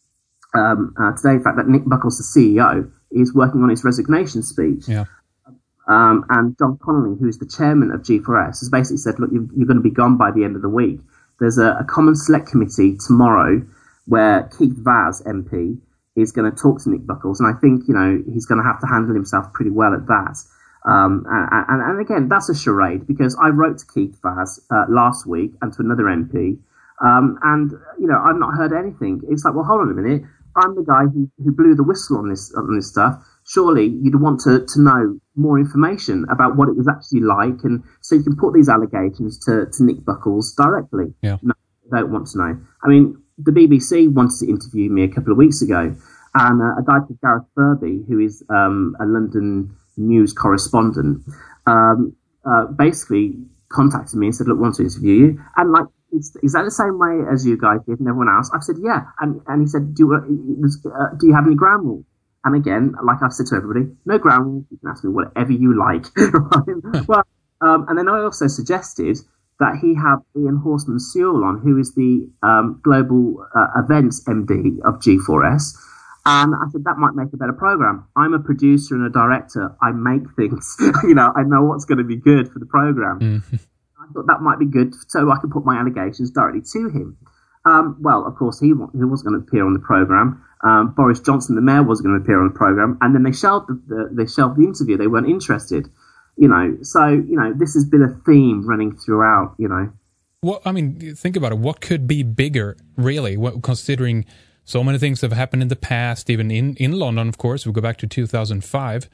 Um, uh, today, in fact, that Nick Buckles, the C E O, is working on his resignation speech. Yeah. Um, and John Connolly, who is the chairman of G four S, has basically said, look, you're, you're going to be gone by the end of the week. There's a, a common select committee tomorrow where Keith Vaz, M P, is going to talk to Nick Buckles. And I think, you know, he's going to have to handle himself pretty well at that. Um, and, and, and again, that's a charade, because I wrote to Keith Vaz uh, last week and to another M P. Um, and, you know, I've not heard anything. It's like, well, hold on a minute. I'm the guy who, who blew the whistle on this on this stuff. Surely you'd want to, to know more information about what it was actually like, and so you can put these allegations to, to Nick Buckles directly. Yeah. No, they don't want to know. I mean, the B B C wanted to interview me a couple of weeks ago, and uh, a guy called Gareth Furby, who is um, a London news correspondent, um, uh, basically contacted me and said, look, I want to interview you. And like, Is, is that the same way as you guys did and everyone else? I've said, yeah. And and he said, do, uh, do you have any ground rules? And again, like I've said to everybody, no ground rules. You can ask me whatever you like. Right? Well, um, and then I also suggested that he have Ian Horseman Sewell on, who is the um, global uh, events M D of G four S. And I said, that might make a better program. I'm a producer and a director. I make things. You know, I know what's going to be good for the program. Mm-hmm. I thought that might be good, so I could put my allegations directly to him. Um, well, of course, he, he wasn't going to appear on the programme. Um, Boris Johnson, the mayor, wasn't going to appear on the programme, and then they shelved the, the, they shelved the interview. They weren't interested, you know. So, you know, this has been a theme running throughout, you know. Well, I mean, think about it. What could be bigger, really, what, considering so many things have happened in the past, even in, in London, of course. We go back to two thousand five.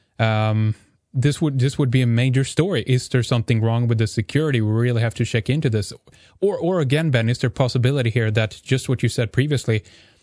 Um, this would this would be a major story. Is there something wrong with the security? We really have to check into this. Or, or again, Ben, is there a possibility here that just what you said previously,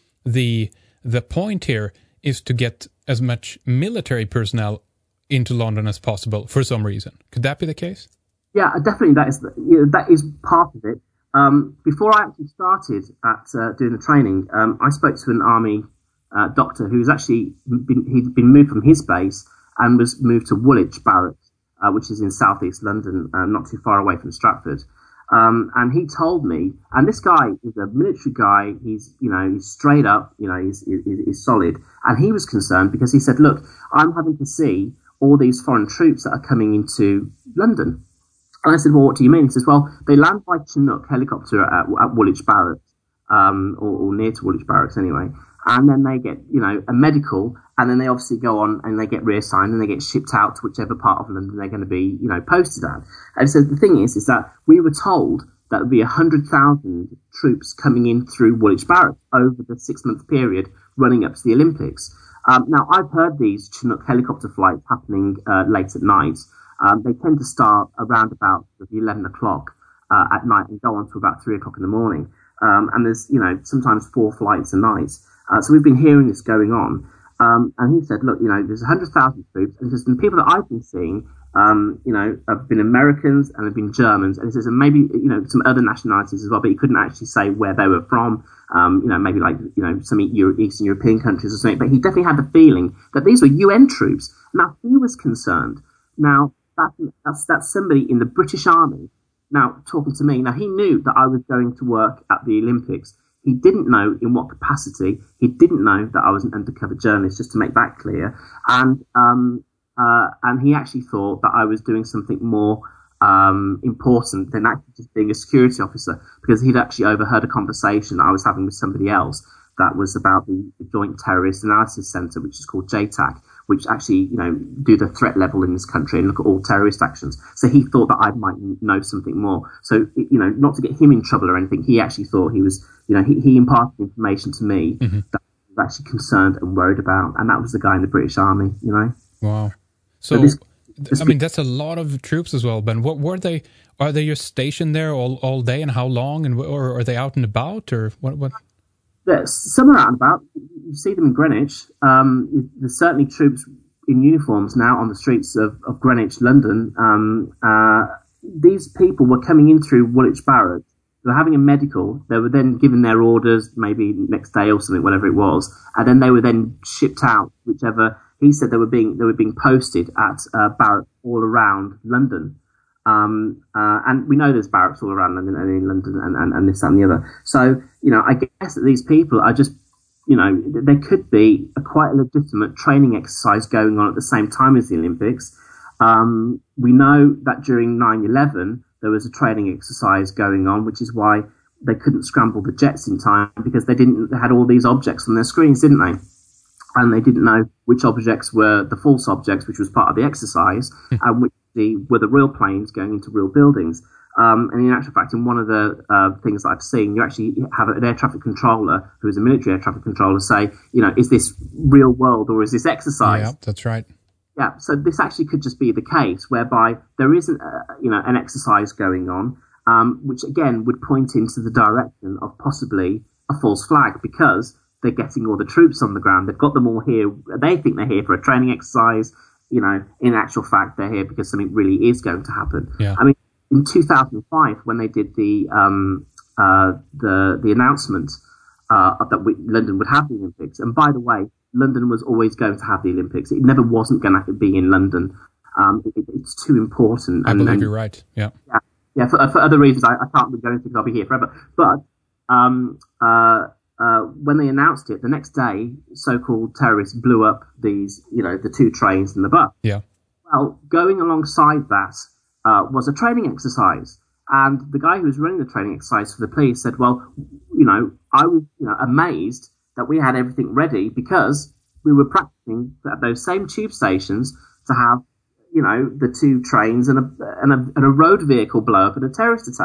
the the point here is to get as much military personnel into London as possible for some reason? Could that be the case? Yeah, definitely. That is you know, that is part of it. Um, before I actually started at uh, doing the training, um, I spoke to an army uh, doctor who was actually been, he'd been moved from his base and was moved to Woolwich Barracks, uh, which is in southeast London, uh, not too far away from Stratford. Um, and he told me, and this guy is a military guy. He's you know he's straight up, you know he's, he's, he's solid, and he was concerned because he said, "Look, I'm having to see all these foreign troops that are coming into London." And I said, well, what do you mean? He says, well, they land by Chinook helicopter at, at Woolwich Barracks, um, or, or near to Woolwich Barracks anyway. And then they get, you know, a medical, and then they obviously go on and they get reassigned and they get shipped out to whichever part of London they're going to be, you know, posted at. And so the thing is, is that we were told that there would be one hundred thousand troops coming in through Woolwich Barracks over the six-month period running up to the Olympics. Um, now, I've heard these Chinook helicopter flights happening uh, late at night. Um, they tend to start around about eleven o'clock uh, at night and go on to about three o'clock in the morning. Um, and there's, you know, sometimes four flights a night. Uh, so we've been hearing this going on. Um, and he said, look, you know, there's one hundred thousand troops. And he says, the people that I've been seeing, um, you know, have been Americans and have been Germans. And he says, and maybe, you know, some other nationalities as well, but he couldn't actually say where they were from. Um, you know, maybe like, you know, some Euro- Eastern European countries or something. But he definitely had the feeling that these were U N troops. Now, he was concerned. Now, That's, that's that's somebody in the British Army now talking to me. Now, he knew that I was going to work at the Olympics. He didn't know in what capacity. He didn't know that I was an undercover journalist, just to make that clear. And um, uh, and he actually thought that I was doing something more um, important than actually just being a security officer, because he'd actually overheard a conversation that I was having with somebody else that was about the, the Joint Terrorist Analysis Centre, which is called J TAC, which actually, you know, do the threat level in this country and look at all terrorist actions. So he thought that I might know something more. So, you know, not to get him in trouble or anything, he actually thought he was, you know, he, he imparted information to me mm-hmm. that he was actually concerned and worried about. And that was the guy in the British Army, you know. Wow. So, so this, this I mean, that's a lot of troops as well, Ben. What were they? Are they just stationed there all, all day, and how long? And or are they out and about, or what? What? Some are out and about. You see them in Greenwich. Um, there's certainly troops in uniforms now on the streets of, of Greenwich, London. Um, uh, these people were coming in through Woolwich Barracks. They were having a medical. They were then given their orders, maybe next day or something, whatever it was, and then they were then shipped out. Whichever he said they were being they were being posted at uh, barracks all around London. Um, uh, and we know there's barracks all around London and in London and, and, and this and the other. So, you know, I guess that these people are just, you know, there could be a quite a legitimate training exercise going on at the same time as the Olympics. Um, we know that during nine eleven, there was a training exercise going on, which is why they couldn't scramble the jets in time, because they didn't, they had all these objects on their screens, didn't they? And they didn't know which objects were the false objects, which was part of the exercise, and which the, were the real planes going into real buildings. Um, and in actual fact, in one of the uh, things that I've seen, you actually have an air traffic controller, who is a military air traffic controller, say, you know, is this real world or is this exercise? Yeah, that's right. Yeah, so this actually could just be the case whereby there isn't, a, you know, an exercise going on, um, which again would point into the direction of possibly a false flag, because they're getting all the troops on the ground. They've got them all here. They think they're here for a training exercise. You know, in actual fact, they're here because something really is going to happen. Yeah. I mean, in two thousand five, when they did the um, uh, the the announcement uh, that we, London would have the Olympics, and by the way, London was always going to have the Olympics. It never wasn't going to be in London. Um, it, it's too important. I and, believe and, you're right. Yeah. Yeah. Yeah. For, for other reasons, I, I can't really go into because I'll be here forever. But um, uh, uh, when they announced it, the next day, so-called terrorists blew up these, you know, the two trains and the bus. Yeah. Well, going alongside that uh, was a training exercise. And the guy who was running the training exercise for the police said, well, you know, I was you know, amazed that we had everything ready because we were practicing at those same tube stations to have, you know, the two trains and a, and a, and a road vehicle blow up in a terrorist attack.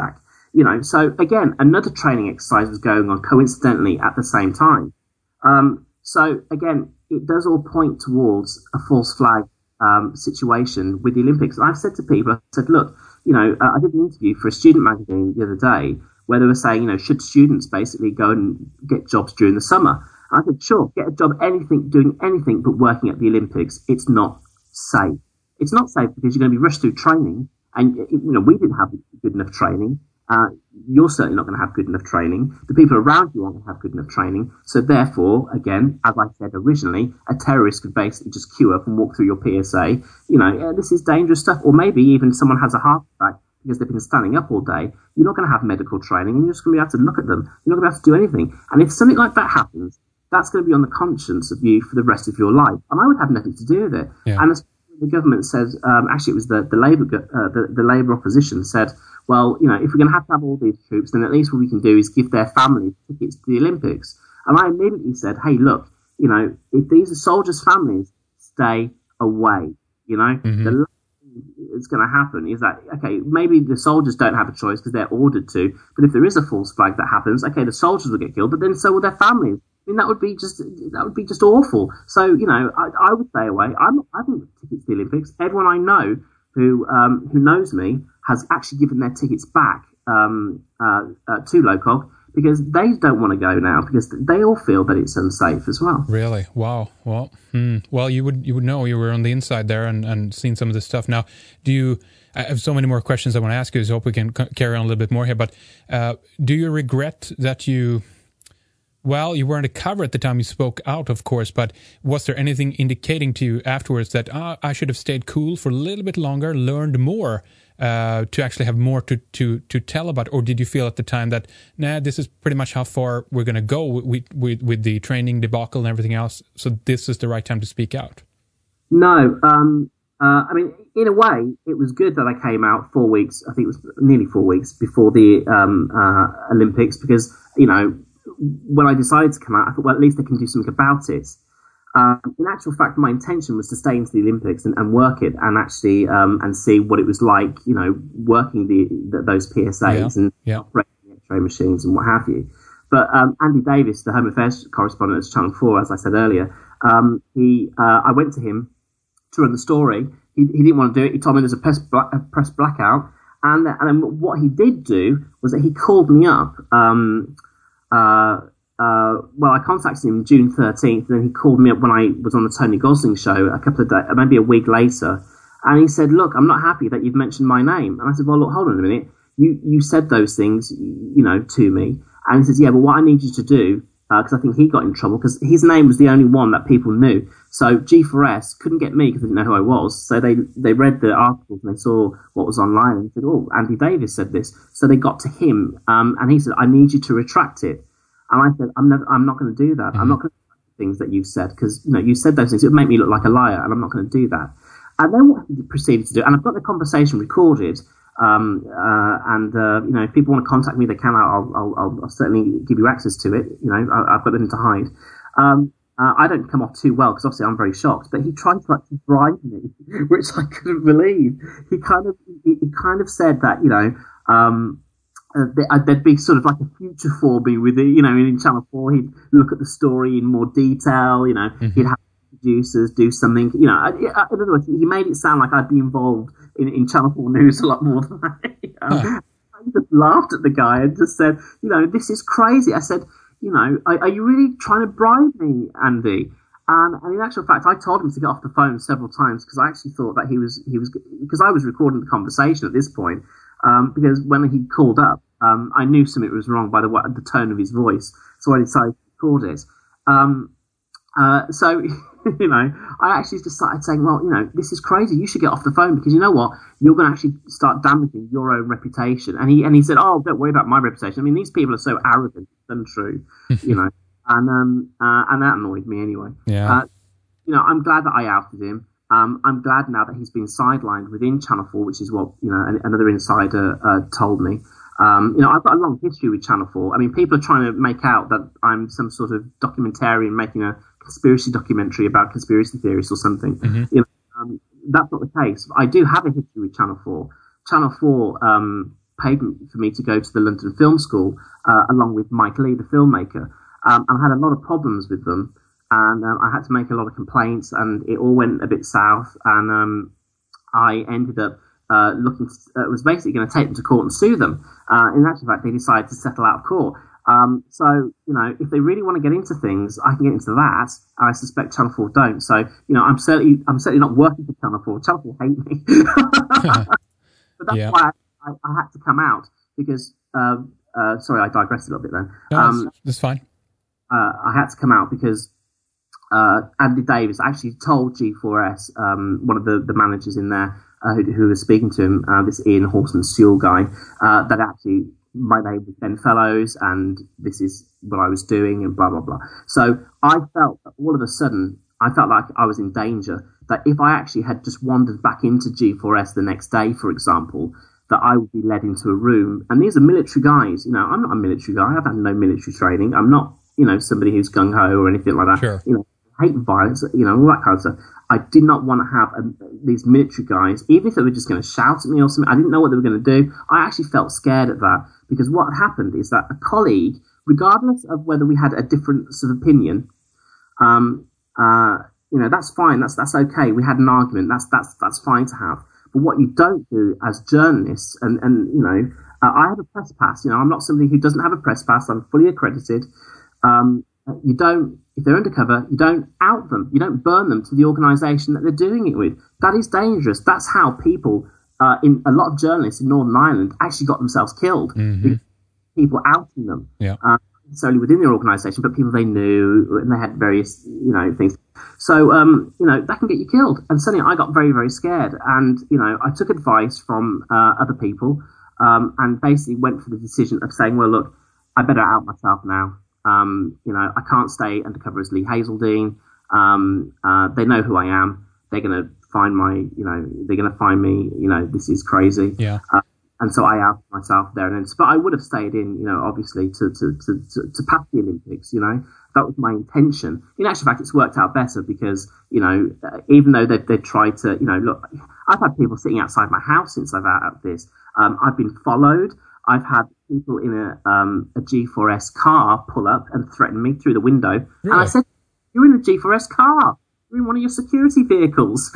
You know, so again, another training exercise was going on coincidentally at the same time. Um, so again, it does all point towards a false flag um, situation with the Olympics. And I've said to people, I said, look, you know, uh, I did an interview for a student magazine the other day where they were saying, you know, should students basically go and get jobs during the summer? And I said, sure, get a job, anything, doing anything but working at the Olympics. It's not safe. It's not safe because you're going to be rushed through training. And, you know, we didn't have good enough training. Uh, you're certainly not going to have good enough training. The people around you aren't going to have good enough training. So therefore, again, as I said originally, a terrorist could basically just queue up and walk through your P S A. You know, yeah, this is dangerous stuff. Or maybe even someone has a heart attack because they've been standing up all day. You're not going to have medical training and you're just going to be able to look at them. You're not going to be able to do anything. And if something like that happens, that's going to be on the conscience of you for the rest of your life. And I would have nothing to do with it. Yeah. And as the government said, um, actually it was the, the Labour uh, the, the Labour opposition said, well, you know, if we're going to have to have all these troops, then at least what we can do is give their families tickets to the Olympics. And I immediately said, hey, look, you know, if these are soldiers' families, stay away. You know, mm-hmm. the last thing that's going to happen is that, okay, maybe the soldiers don't have a choice because they're ordered to. But if there is a false flag that happens, okay, the soldiers will get killed, but then so will their families. I mean, that would be just that would be just awful. So, you know, I, I would stay away. I'm, I think tickets to the Olympics. Everyone I know who um, who knows me has actually given their tickets back um, uh, uh, to Locog because they don't want to go now because they all feel that it's unsafe as well. Really? Wow. Well, hmm. well, you would you would know, you were on the inside there and, and seen some of this stuff. Now, do you? I have so many more questions I want to ask you, so I hope we can c- carry on a little bit more here. But uh, do you regret that you? Well, you weren't a cover at the time you spoke out, of course, but was there anything indicating to you afterwards that uh, I should have stayed cool for a little bit longer, learned more, uh, to actually have more to, to, to tell about? Or did you feel at the time that, nah, this is pretty much how far we're going to go with, with, with the training debacle and everything else, so this is the right time to speak out? No. Um, uh, I mean, in a way, it was good that I came out four weeks, I think it was nearly four weeks before the um, uh, Olympics because, you know, when I decided to come out, I thought, well, at least I can do something about it. Um, in actual fact, my intention was to stay into the Olympics and, and work it and actually um, and see what it was like, you know, working the, the those P S As yeah. and yeah. operating the X-ray machines and what have you. But um, Andy Davis, the Home Affairs correspondent at Channel four, as I said earlier, um, he uh, I went to him to run the story. He, he didn't want to do it. He told me there's a press, black, a press blackout. And, and then what he did do was that he called me up. Um, Uh, uh, well, I contacted him June thirteenth, and then he called me up when I was on the Tony Gosling show a couple of days, maybe a week later, and he said, look, I'm not happy that you've mentioned my name. And I said, well, look, hold on a minute. You you said those things, you know, to me. And he says, yeah, but what I need you to do, because uh, I think he got in trouble, because his name was the only one that people knew. So G four S couldn't get me because they didn't know who I was. So they, they read the articles and they saw what was online and said, oh, Andy Davis said this. So they got to him um, and he said, I need you to retract it. And I said, I'm never, I'm not going to do that. Mm-hmm. I'm not going to do things that you've said because, you know, you said those things. It would make me look like a liar and I'm not going to do that. And then what he proceeded to do, and I've got the conversation recorded, um, uh, and, uh, you know, if people want to contact me, they can. I'll, I'll, I'll, I'll certainly give you access to it. You know, I, I've got nothing to hide. Um, Uh, I don't come off too well because obviously I'm very shocked. But he tried to actually bribe me, which I couldn't believe. He kind of he, he kind of said that you know um, uh, there'd be sort of like a future for me with it. You know, in Channel Four, he'd look at the story in more detail. You know, mm-hmm. he'd have producers do something. You know, I, I, in other words, he made it sound like I'd be involved in, in Channel Four News a lot more than I am. Huh. I just laughed at the guy and just said, you know, this is crazy. I said, you know, are, are you really trying to bribe me, Andy? And, and in actual fact, I told him to get off the phone several times because I actually thought that he was, he was, because I was recording the conversation at this point, um, because when he called up, um, I knew something was wrong by the, the tone of his voice. So I decided to record it. Um, uh, so, you know, I actually just started saying, well, you know, this is crazy. You should get off the phone because you know what? You're going to actually start damaging your own reputation. And he and he said, oh, don't worry about my reputation. I mean, these people are so arrogant. It's untrue, you know. And um uh, and that annoyed me anyway. Yeah. Uh, you know, I'm glad that I outed him. Um, I'm glad now that he's been sidelined within Channel Four, which is what you know an, another insider uh, told me. Um, you know, I've got a long history with Channel Four. I mean, people are trying to make out that I'm some sort of documentarian making a conspiracy documentary about conspiracy theories or something. Mm-hmm. You know, um, that's not the case. I do have a history with Channel Four. Channel Four um, paid for me to go to the London Film School uh, along with Mike Lee, the filmmaker. Um, and I had a lot of problems with them, and um, I had to make a lot of complaints, and it all went a bit south. And um, I ended up uh, looking, uh, was basically going to take them to court and sue them. Uh, in actual fact, they decided to settle out of court. Um, so, you know, if they really want to get into things, I can get into that. I suspect Channel four don't. So, you know, I'm certainly, I'm certainly not working for Channel four. Channel four hate me. But that's yeah. why I, I had to come out because, uh, uh, sorry, I digressed a little bit then. No, um, that's, that's fine. Uh, I had to come out because uh, Andy Davis actually told G four S, um, one of the, the managers in there uh, who, who was speaking to him, uh, this Ian Horseman Sewell guy, uh, that actually my name was Ben Fellows and this is what I was doing and blah, blah, blah. So I felt that all of a sudden, I felt like I was in danger, that if I actually had just wandered back into G four S the next day, for example, that I would be led into a room. And these are military guys. You know, I'm not a military guy. I've had no military training. I'm not, you know, somebody who's gung-ho or anything like that. Sure. You know, hate violence, you know, all that kind of stuff. I did not want to have a, these military guys, even if they were just going to shout at me or something. I didn't know what they were going to do. I actually felt scared at that because what happened is that a colleague, regardless of whether we had a difference of opinion, um, uh, you know, that's fine. That's that's okay. We had an argument. That's that's that's fine to have. But what you don't do as journalists, and and you know, uh, I have a press pass. You know, I'm not somebody who doesn't have a press pass. I'm fully accredited. Um, you don't, if they're undercover, you don't out them. You don't burn them to the organisation that they're doing it with. That is dangerous. That's how people, uh, in a lot of journalists in Northern Ireland, actually got themselves killed. Mm-hmm. People outing them. Yeah. Uh, necessarily within their organisation, but people they knew, and they had various, you know, things. So, um, you know, that can get you killed. And suddenly I got very, very scared. And, you know, I took advice from uh, other people um, and basically went for the decision of saying, well, look, I better out myself now. Um, you know, I can't stay undercover as Lee Hazeldine. Um, uh, they know who I am. They're going to find my, you know, they're going to find me, you know, this is crazy. Yeah. Uh, And so I outed myself there and then. But I would have stayed in, you know, obviously to to, to, to to pass the Olympics, you know. That was my intention. In actual fact, it's worked out better because, you know, uh, even though they they tried to, you know, look, I've had people sitting outside my house since I've out of this. Um, I've been followed. I've had people in a um, a G four S car pull up and threaten me through the window. Really? And I said, you're in a G four S car. You're in one of your security vehicles.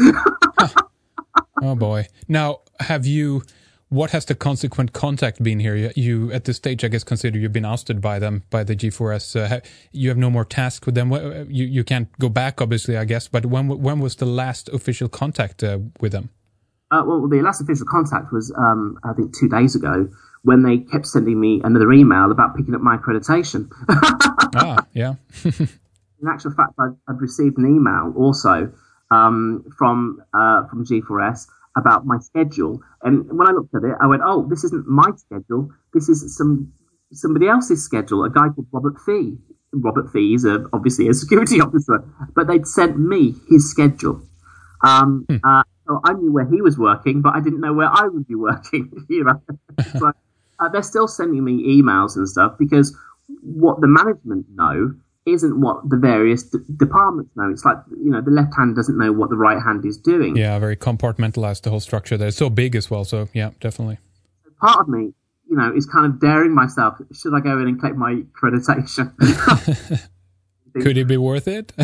Oh, boy. Now, have you... What has the consequent contact been here? You, you at this stage, I guess, consider you've been ousted by them, by the G four S. Uh, you have no more task with them. You you can't go back, obviously, I guess. But when when was the last official contact uh, with them? Uh, well, the last official contact was, um, I think, two days ago when they kept sending me another email about picking up my accreditation. ah, yeah. In actual fact, I've, I've received an email also um, from uh, from G four S about my schedule. And when I looked at it, I went, oh, this isn't my schedule. This is some somebody else's schedule, a guy called Robert Fee. Robert Fee is a, obviously a security officer, but they'd sent me his schedule. Um, hmm. uh, so I knew where he was working, but I didn't know where I would be working. You know? So, uh, they're still sending me emails and stuff because what the management know isn't what the various d- departments know. It's like, you know, the left hand doesn't know what the right hand is doing. Yeah, very compartmentalized, the whole structure there. It's so big as well, so yeah, definitely. Part of me, you know, is kind of daring myself, should I go in and collect my accreditation? Could it be worth it?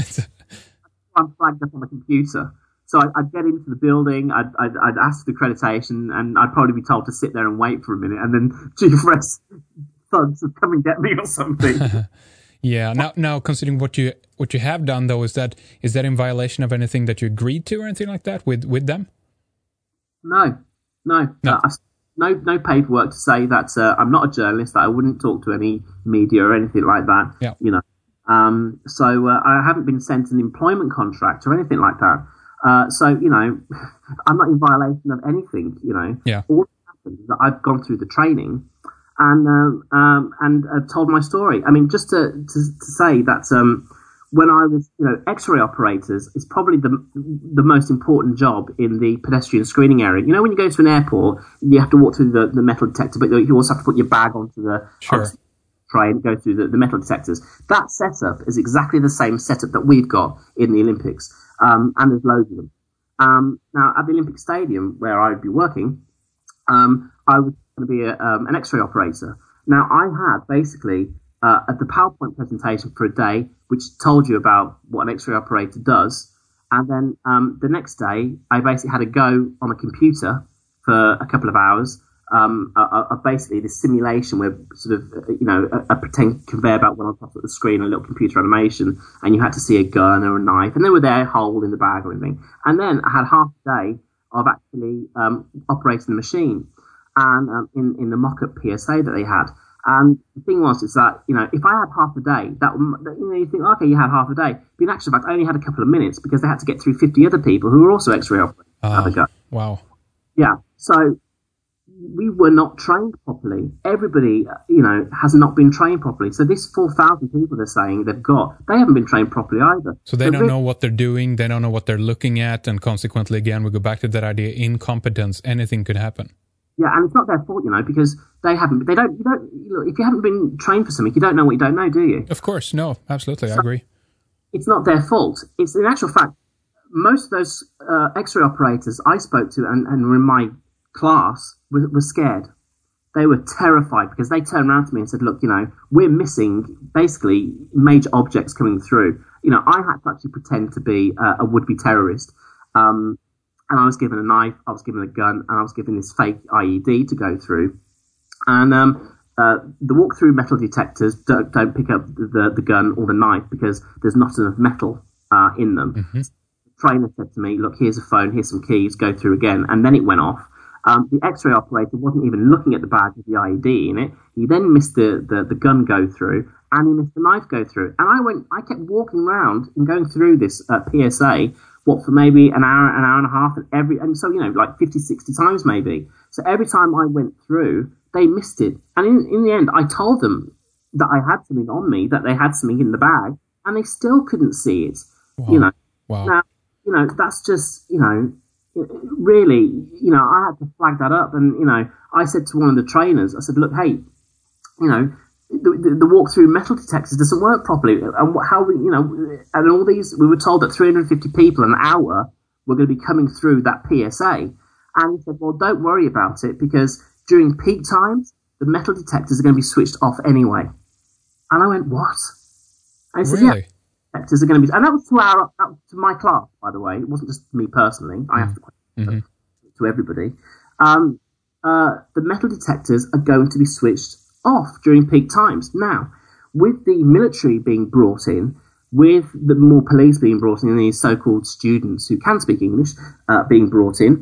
I'm flagged up on the computer. So I'd, I'd get into the building, I'd, I'd, I'd ask for accreditation, and I'd probably be told to sit there and wait for a minute, and then G four S thugs would come and get me or something. Yeah. Now, now, considering what you what you have done, though, is that is that in violation of anything that you agreed to or anything like that with, with them? No, no, no, uh, no, no paperwork to say that uh, I'm not a journalist. That I wouldn't talk to any media or anything like that. Yeah. You know, um, so uh, I haven't been sent an employment contract or anything like that. Uh, so you know, I'm not in violation of anything. You know, yeah. All that happens is that I've gone through the training. And um, um, and uh, told my story. I mean, just to to, to say that um, when I was, you know, X-ray operators is probably the the most important job in the pedestrian screening area. You know, when you go to an airport, you have to walk through the, the metal detector, but you also have to put your bag onto the sure. onto the tray and go through the, the metal detectors. That setup is exactly the same setup that we've got in the Olympics, um, and there's loads of them. Um, now, at the Olympic Stadium, where I would be working, um, I was going to be a, um, an X-ray operator. Now, I had basically uh, at the PowerPoint presentation for a day, which told you about what an X-ray operator does. And then um, the next day, I basically had to go on a computer for a couple of hours um, of, of basically this simulation where sort of, you know, a, a pretend conveyor belt went on top of the screen, a little computer animation, and you had to see a gun or a knife, and they were there holding the bag or anything. And then I had half a day of actually um, operating the machine and um, in, in the mock-up P S A that they had. And the thing was, is that, you know, if I had half a day, that, you know, you think, okay, you had half a day. But in actual fact, I only had a couple of minutes because they had to get through fifty other people who were also X-ray operators. Oh, have a go. Wow. Yeah. So we were not trained properly. Everybody, you know, has not been trained properly. So this four thousand people they're saying they've got, they haven't been trained properly either. So they so don't really, know what they're doing. They don't know what they're looking at. And consequently, again, we go back to that idea, incompetence. Anything could happen. Yeah, and it's not their fault, you know, because they haven't. They don't. You don't. Look, if you haven't been trained for something, you don't know what you don't know, do you? Of course, no, absolutely, so I agree. It's not their fault. It's in actual fact, most of those uh, X-ray operators I spoke to and, and were in my class were, were scared. They were terrified because they turned around to me and said, "Look, you know, we're missing basically major objects coming through. You know, I had to actually pretend to be uh, a would-be terrorist." Um, And I was given a knife, I was given a gun, and I was given this fake I E D to go through. And um, uh, the walk-through metal detectors don't, don't pick up the, the gun or the knife because there's not enough metal uh, in them. Mm-hmm. The trainer said to me, look, here's a phone, here's some keys, go through again. And then it went off. Um, the X-ray operator wasn't even looking at the bag with the I E D in it. He then missed the, the, the gun go through, and he missed the knife go through. And I went, I kept walking around and going through this uh, P S A, what, for maybe an hour, an hour and a half, and every, and so, you know, like fifty, sixty times maybe. So every time I went through, they missed it. And in, in the end, I told them that I had something on me, that they had something in the bag, and they still couldn't see it. Wow. You know, wow. Now, you know, that's just, you know, really, you know, I had to flag that up. And, you know, I said to one of the trainers, I said, look, hey, you know, The, the, the walk-through metal detectors doesn't work properly, and how we, you know, and all these, we were told that three hundred fifty people an hour were going to be coming through that P S A, and he said, well, don't worry about it because during peak times the metal detectors are going to be switched off anyway. And I went, what? And he said, really? Yeah, detectors are going to be, and that was to our, that was to my class, by the way. It wasn't just me personally. I asked the question mm-hmm. to everybody. Um, uh, the metal detectors are going to be switched off during peak times. Now, with the military being brought in, with the more police being brought in, and these so-called students who can speak English uh, being brought in,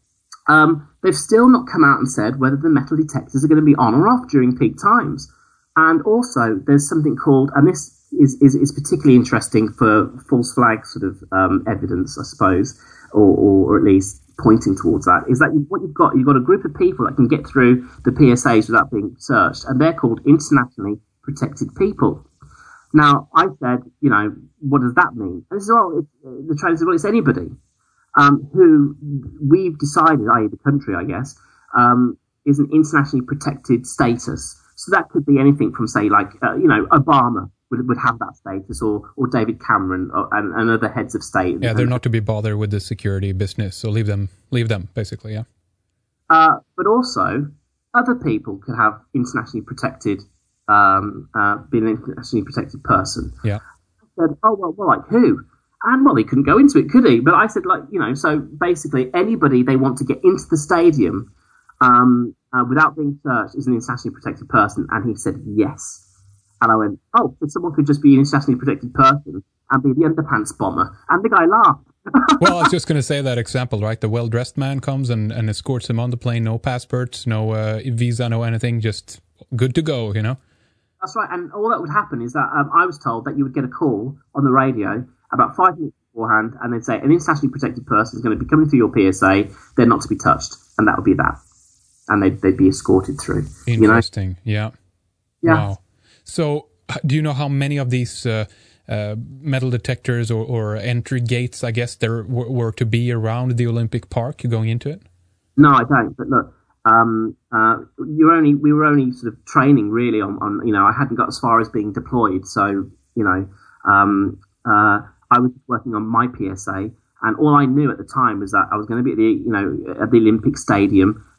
um, they've still not come out and said whether the metal detectors are going to be on or off during peak times. And also, there's something called, and this is, is, is particularly interesting for false flag sort of um, evidence, I suppose, or, or, or at least pointing towards that, is that you, what you've got, you've got a group of people that can get through the P S As without being searched, and they're called internationally protected people. Now, I said, you know, what does that mean? And this is, well, it's, uh, the trainer said, well, it's anybody um, who we've decided, that is the country, I guess, um, is an internationally protected status. So that could be anything from, say, like, uh, you know, Obama would would have that status, or or David Cameron, or, and, and other heads of state. Yeah, they're not to be bothered with the security business, so leave them, leave them, basically, yeah. Uh, but also, other people could have internationally protected, um, uh, being an internationally protected person. Yeah. I said, oh, well, well, like who? And, well, he couldn't go into it, could he? But I said, like, you know, so basically anybody they want to get into the stadium um, uh, without being searched is an internationally protected person. And he said, yes. And I went, oh, so someone could just be an internationally protected person and be the underpants bomber. And the guy laughed. Well, I was just going to say that example, right? The well-dressed man comes and, and escorts him on the plane, no passports, no uh, visa, no anything, just good to go, you know? That's right. And all that would happen is that um, I was told that you would get a call on the radio about five minutes beforehand, and they'd say an internationally protected person is going to be coming through your P S A. They're not to be touched. And that would be that. And they'd, they'd be escorted through. Interesting. You know? Yeah. Yeah. Wow. So, do you know how many of these uh, uh, metal detectors or, or entry gates, I guess, there were, were to be around the Olympic Park going into it? No, I don't. But look, um, uh, you're only we were only sort of training really on, on, you know, I hadn't got as far as being deployed. So, you know, um, uh, I was working on my P S A, and all I knew at the time was that I was going to be at the, you know, at the Olympic Stadium.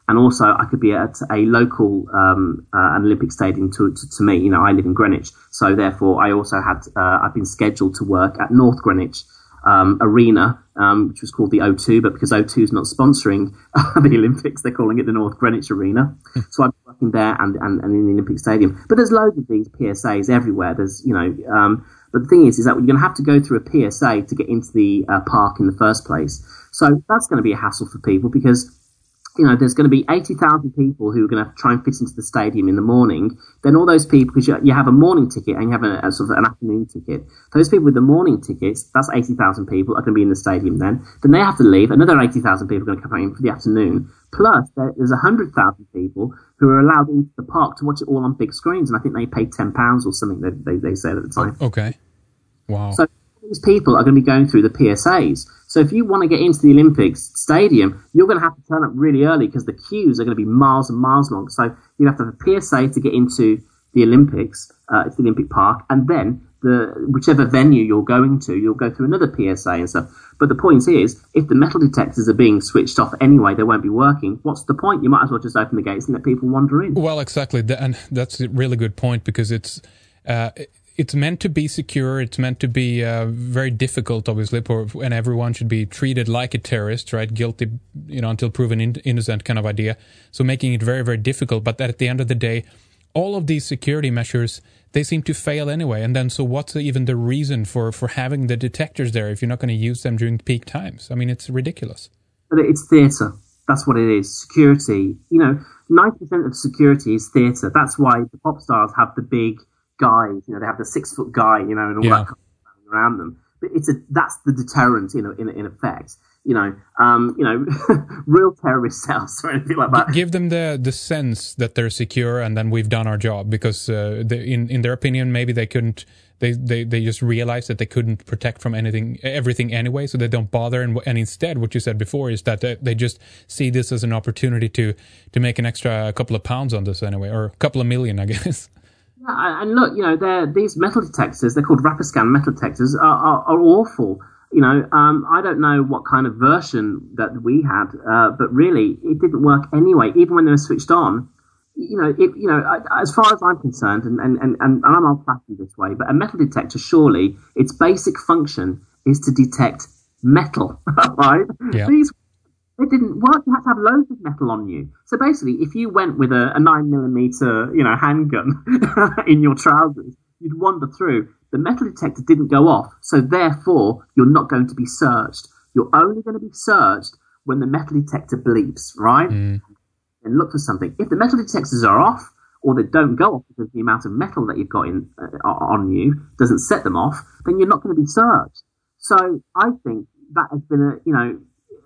and also I could be at a local um, uh, an Olympic stadium to, to to me. You know, I live in Greenwich, so therefore I also had uh, I've been scheduled to work at North Greenwich um, Arena, um, which was called the O two, but because O two is not sponsoring the Olympics, they're calling it the North Greenwich Arena. So I'm working there and, and, and in the Olympic Stadium. But there's loads of these P S As everywhere. There's, you know, um, but the thing is, is that you're going to have to go through a P S A to get into the uh, park in the first place. So that's going to be a hassle for people because, you know, there's going to be eighty thousand people who are going to, to try and fit into the stadium in the morning. Then all those people, because you, you have a morning ticket and you have a, a sort of an afternoon ticket. Those people with the morning tickets, that's eighty thousand people are going to be in the stadium then. Then they have to leave. Another eighty thousand people are going to come in for the afternoon. Plus, there, there's one hundred thousand people who are allowed into the park to watch it all on big screens. And I think they pay ten pounds or something, they, they, they said at the time. Okay. Wow. So these people are going to be going through the P S As. So if you want to get into the Olympics stadium, you're going to have to turn up really early because the queues are going to be miles and miles long. So you have to have a P S A to get into the Olympics, uh, it's the Olympic Park, and then the whichever venue you're going to, you'll go through another P S A and stuff. But the point is, if the metal detectors are being switched off anyway, they won't be working. What's the point? You might as well just open the gates and let people wander in. Well, exactly, and that's a really good point because it's. Uh, It's meant to be secure. It's meant to be uh, very difficult, obviously, for, and everyone should be treated like a terrorist, right? Guilty, you know, until proven in, innocent kind of idea. So making it very, very difficult. But at the end of the day, all of these security measures, they seem to fail anyway. And then, so what's even the reason for, for having the detectors there if you're not going to use them during peak times? I mean, it's ridiculous. But it's theatre. That's what it is. Security. You know, ninety percent of security is theatre. That's why the pop stars have the big guys, you know, they have the six foot guy, you know, and all yeah. that kind of around them. But it's a that's the deterrent, you know, in in effect. You know, um, you know, real terrorist cells or anything like that. Give them the the sense that they're secure, and then we've done our job. Because uh, they, in in their opinion, maybe they couldn't. They, they they just realized that they couldn't protect from anything, everything anyway, so they don't bother. And and instead, what you said before is that they, they just see this as an opportunity to to make an extra couple of pounds on this anyway, or a couple of million, I guess. Yeah, and look, you know, they're, these metal detectors, they're called Rapiscan metal detectors, are, are, are awful. You know, um, I don't know what kind of version that we had, uh, but really, it didn't work anyway, even when they were switched on. You know, it, you know, as far as I'm concerned, and, and, and, and I'm old-fashioned this way, but a metal detector, surely, its basic function is to detect metal, right? Yeah. These It didn't work. You had to have loads of metal on you. So basically, if you went with a, a nine millimeter, you know, handgun in your trousers, you'd wander through. The metal detector didn't go off, so therefore you're not going to be searched. You're only going to be searched when the metal detector bleeps, right? Mm. And look for something. If the metal detectors are off, or they don't go off because the amount of metal that you've got in uh, on you doesn't set them off, then you're not going to be searched. So I think that has been a, you know.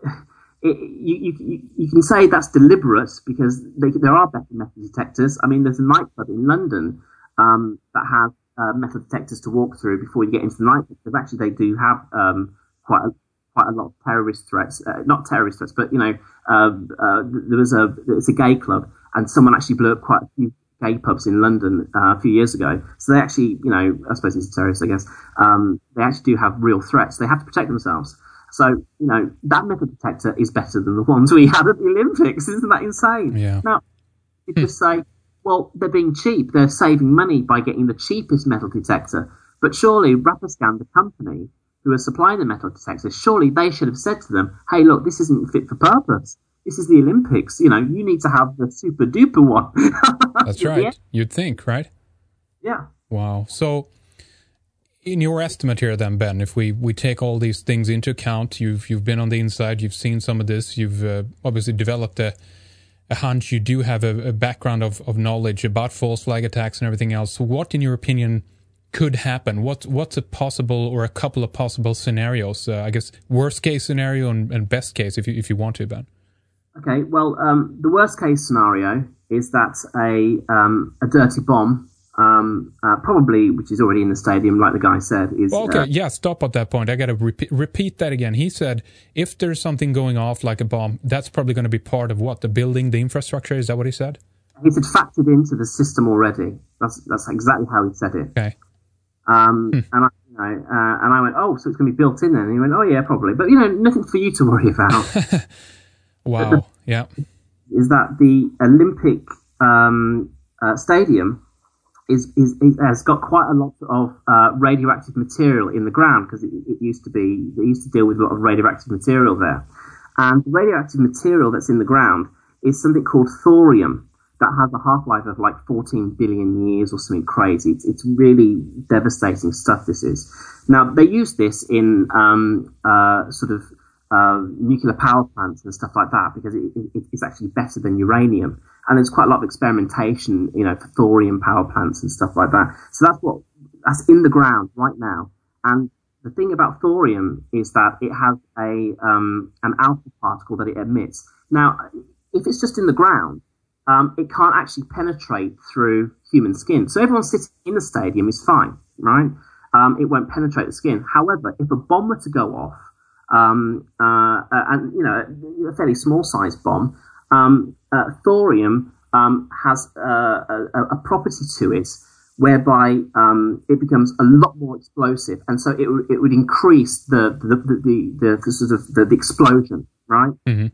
It, you, you, you can say that's deliberate because they, there are better metal detectors. I mean, there's a nightclub in London um, that has uh, metal detectors to walk through before you get into the nightclub. Because actually, they do have um, quite a, quite a lot of terrorist threats. Uh, not terrorist threats, but you know, uh, uh, there was a it's a gay club, and someone actually blew up quite a few gay pubs in London uh, a few years ago. So they actually, you know, I suppose he's a terrorist, I guess. Um, they actually do have real threats. They have to protect themselves. So, you know, that metal detector is better than the ones we had at the Olympics. Isn't that insane? Yeah. Now, you just say, well, they're being cheap. They're saving money by getting the cheapest metal detector. But surely Rapiscan, the company who are supplying the metal detectors, surely they should have said to them, hey, look, this isn't fit for purpose. This is the Olympics. You know, you need to have the super duper one. That's right. Yeah. You'd think, right? Yeah. Wow. So, in your estimate here then, Ben, if we, we take all these things into account, you've you've been on the inside, you've seen some of this, you've uh, obviously developed a, a hunch, you do have a, a background of, of knowledge about false flag attacks and everything else. So what, in your opinion, could happen? What, what's a possible or a couple of possible scenarios? Uh, I guess worst case scenario and, and best case, if you, if you want to, Ben. Okay, well, um, the worst case scenario is that a um, a dirty bomb Um, uh, probably, which is already in the stadium, like the guy said, is... Well, okay, uh, yeah, stop at that point. I got to repeat, repeat that again. He said if there's something going off like a bomb, that's probably going to be part of what? The building, the infrastructure? Is that what he said? He said factored into the system already. That's that's exactly how he said it. Okay. Um, hmm. And I, you know, uh, and I went, oh, so it's going to be built in then? And he went, oh, yeah, probably. But, you know, nothing for you to worry about. Wow, the, yeah. is that the Olympic um, uh, Stadium is, is, is has got quite a lot of uh, radioactive material in the ground, because it, it used to be they used to deal with a lot of radioactive material there, and the radioactive material that's in the ground is something called thorium that has a half-life of like fourteen billion years or something crazy. It's, it's really devastating stuff, this is. Now, they use this in um, uh, sort of uh, nuclear power plants and stuff like that, because it, it, it's actually better than uranium. And there's quite a lot of experimentation, you know, for thorium power plants and stuff like that. So that's what that's in the ground right now. And the thing about thorium is that it has a um, an alpha particle that it emits. Now, if it's just in the ground, um, it can't actually penetrate through human skin. So everyone sitting in the stadium is fine, right? Um, it won't penetrate the skin. However, if a bomb were to go off, um, uh, and you know, a fairly small-sized bomb, um, uh, thorium um, has uh, a, a property to it whereby um, it becomes a lot more explosive, and so it it would increase the the the, the, the, the sort of the, the explosion, right? Mm-hmm.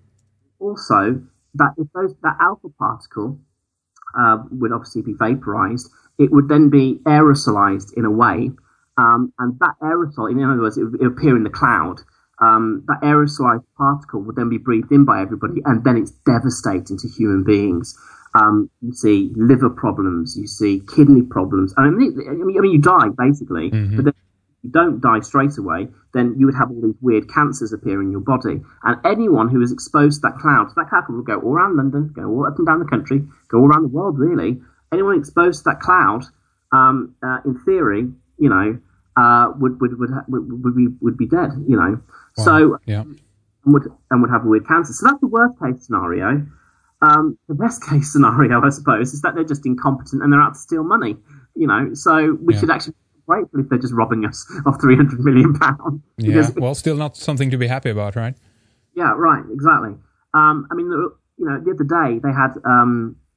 Also, that if those that alpha particle uh, would obviously be vaporized, it would then be aerosolized in a way. Um, and that aerosol, in other words, it would appear in the cloud. Um, that aerosolized particle would then be breathed in by everybody, and then it's devastating to human beings. Um, you see liver problems, you see kidney problems. I mean, I mean, I mean you die, basically. Mm-hmm. But then if you don't die straight away, then you would have all these weird cancers appear in your body. And anyone who is exposed to that cloud, so that cloud will go all around London, go all up and down the country, go all around the world, really. Anyone exposed to that cloud, um, uh, in theory, you know, Uh, would would would would would be would be dead, you know. Wow. So yeah. and would and would have a weird cancer. So that's the worst case scenario. Um, the best case scenario, I suppose, is that they're just incompetent and they're out to steal money, you know. So we yeah. should actually be grateful if they're just robbing us of three hundred million pounds. Yeah. Well, still not something to be happy about, right? Yeah. Right. Exactly. Um, I mean, you know, the other day they had um,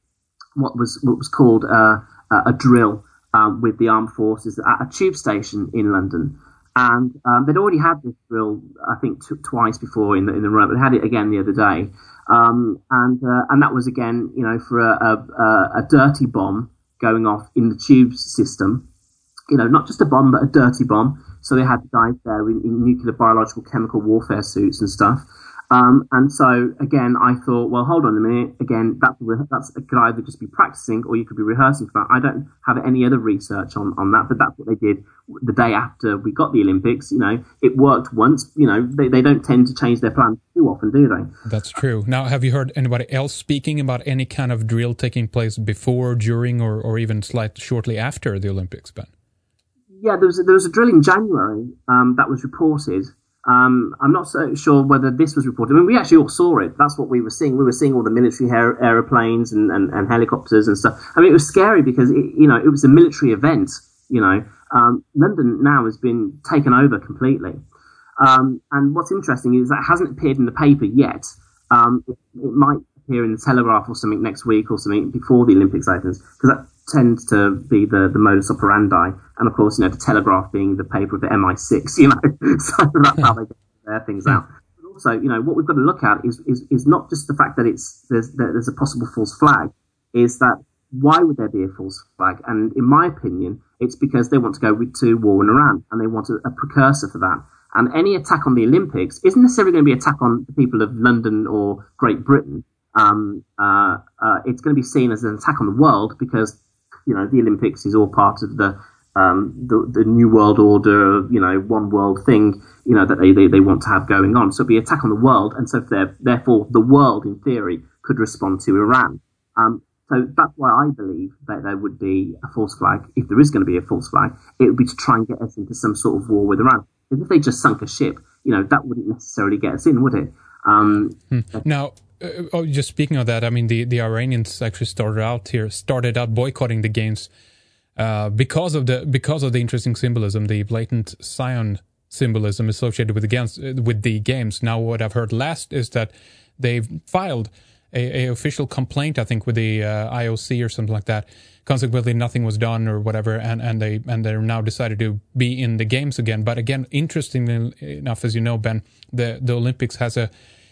what was what was called uh, a drill. Um, with the armed forces at a tube station in London, and um, they'd already had this drill, I think, t- twice before in the in the run. But they had it again the other day, um, and uh, and that was again, you know, for a, a, a dirty bomb going off in the tube system. You know, not just a bomb, but a dirty bomb. So they had guys there in, in nuclear, biological, chemical warfare suits and stuff. Um, and so, again, I thought, well, hold on a minute. Again, that's, that's it could either just be practicing or you could be rehearsing for that. I don't have any other research on, on that, but that's what they did the day after we got the Olympics. You know, it worked once. You know, they, they don't tend to change their plans too often, do they? That's true. Now, have you heard anybody else speaking about any kind of drill taking place before, during, or, or even slightly shortly after the Olympics, Ben? Yeah, there was a, there was a drill in January um, that was reported. Um, I'm not so sure whether this was reported. I mean, we actually all saw it. That's what we were seeing. We were seeing all the military aer- aeroplanes and, and, and helicopters and stuff. I mean, it was scary because, it, you know, it was a military event, you know. Um, London now has been taken over completely. Um, and what's interesting is that it hasn't appeared in the paper yet. Um, it, it might appear in the Telegraph or something next week or something before the Olympics opens, because that tends to be the, the modus operandi. And of course, you know, the Telegraph being the paper of the M I six, you know, so that's how they get their things out. But also, you know, what we've got to look at is is, is not just the fact that it's there's that there's a possible false flag, is that why would there be a false flag? And in my opinion, it's because they want to go to war in Iran and they want a, a precursor for that. And any attack on the Olympics isn't necessarily going to be an attack on the people of London or Great Britain. Um, uh, uh, it's going to be seen as an attack on the world because, you know, the Olympics is all part of the um, the, the new world order, you know, one world thing, you know, that they, they, they want to have going on. So it'd be an attack on the world, and so therefore the world, in theory, could respond to Iran. Um, so that's why I believe that there would be a false flag. If there is going to be a false flag, it would be to try and get us into some sort of war with Iran. If they just sunk a ship, you know, that wouldn't necessarily get us in, would it? Um, hmm. Now, uh, oh, just speaking of that, I mean, the, the Iranians actually started out here, started out boycotting the games uh, because of the because of the interesting symbolism, the blatant Zion symbolism associated with the games. With the games. Now, what I've heard last is that they've filed a, a official complaint, I think, with the uh, I O C or something like that. Consequently, nothing was done or whatever, and, and they and they're now decided to be in the games again. But again, interestingly enough, as you know, Ben, the the Olympics has a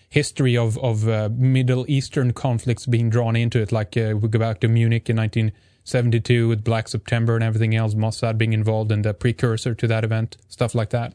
history of of uh, Middle Eastern conflicts being drawn into it. Like uh, we go back to Munich in nineteen seventy-two with Black September and everything else, Mossad being involved in the precursor to that event, stuff like that.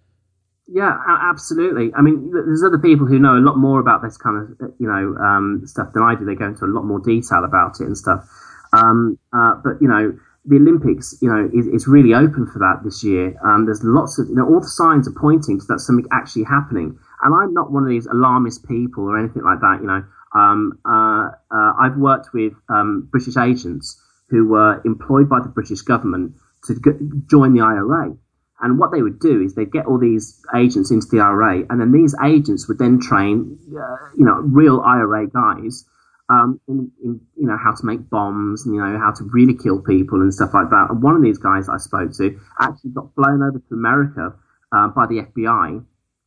Yeah, absolutely. I mean, there's other people who know a lot more about this kind of, you know, um, stuff than I do. They go into a lot more detail about it and stuff. Um, uh, but, you know, the Olympics, you know, is, is really open for that this year. Um, there's lots of, you know, all the signs are pointing to that something actually happening. And I'm not one of these alarmist people or anything like that, you know. Um, uh, uh, I've worked with um, British agents who were employed by the British government to g- join the I R A. And what they would do is they'd get all these agents into the I R A, and then these agents would then train, uh, you know, real I R A guys um, in, in, you know, how to make bombs, and, you know, how to really kill people and stuff like that. And one of these guys I spoke to actually got flown over to America uh, by the F B I,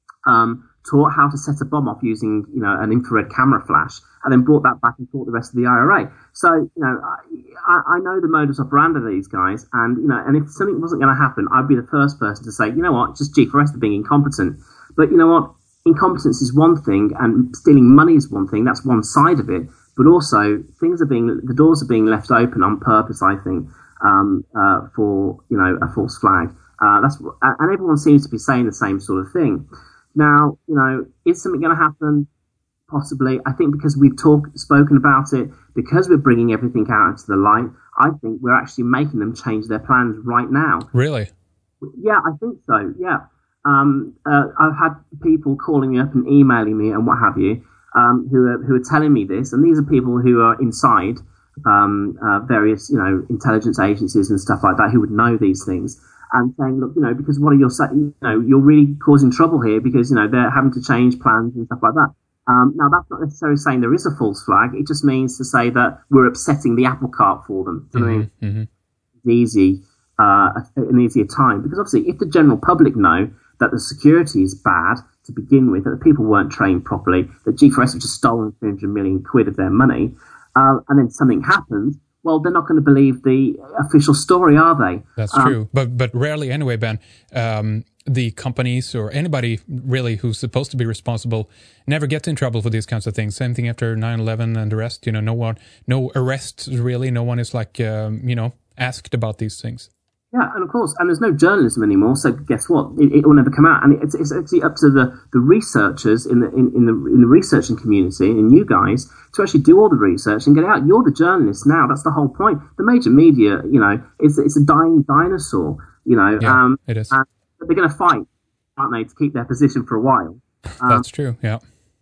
um, taught how to set a bomb off using, you know, an infrared camera flash, and then brought that back and taught the rest of the I R A. So, you know, I, I know the modus operandi of these guys, and, you know, and if something wasn't going to happen, I'd be the first person to say, you know what, just G four S are being incompetent. But you know what, incompetence is one thing, and stealing money is one thing. That's one side of it. But also, things are being, the doors are being left open on purpose, I think, um, uh, for, you know, a false flag. Uh, that's and everyone seems to be saying the same sort of thing. Now, you know, is something going to happen? Possibly. I think because we've talked, spoken about it, because we're bringing everything out into the light, I think we're actually making them change their plans right now. Really? Yeah, I think so. Yeah. Um, uh, I've had people calling me up and emailing me and what have you, um, who are who are telling me this, and these are people who are inside um, uh, various, you know, intelligence agencies and stuff like that, who would know these things. And saying, look, you know, because what are your, you know, you're really causing trouble here because, you know, they're having to change plans and stuff like that. Um, now, that's not necessarily saying there is a false flag. It just means to say that we're upsetting the apple cart for them. Mm-hmm, I mean, mm-hmm. It's easy, uh, an easier time. Because obviously, if the general public know that the security is bad to begin with, that the people weren't trained properly, that G four S have just stolen three hundred million quid of their money, uh, and then something happens, well, they're not going to believe the official story, are they? That's um, true. But but rarely anyway, Ben. Um, the companies or anybody really who's supposed to be responsible never gets in trouble for these kinds of things. Same thing after nine eleven and the rest. You know, no one, no arrests really. No one is like, um, you know, asked about these things. Yeah, and of course, and there's no journalism anymore. So guess what? It, it will never come out, and it's, it's actually up to the, the researchers in the in, in the in the researching community and you guys to actually do all the research and get it out. You're the journalists now. That's the whole point. The major media, you know, it's it's a dying dinosaur. You know, yeah, um, it is. And they're going to fight, aren't they, to keep their position for a while? Um, That's true. Yeah.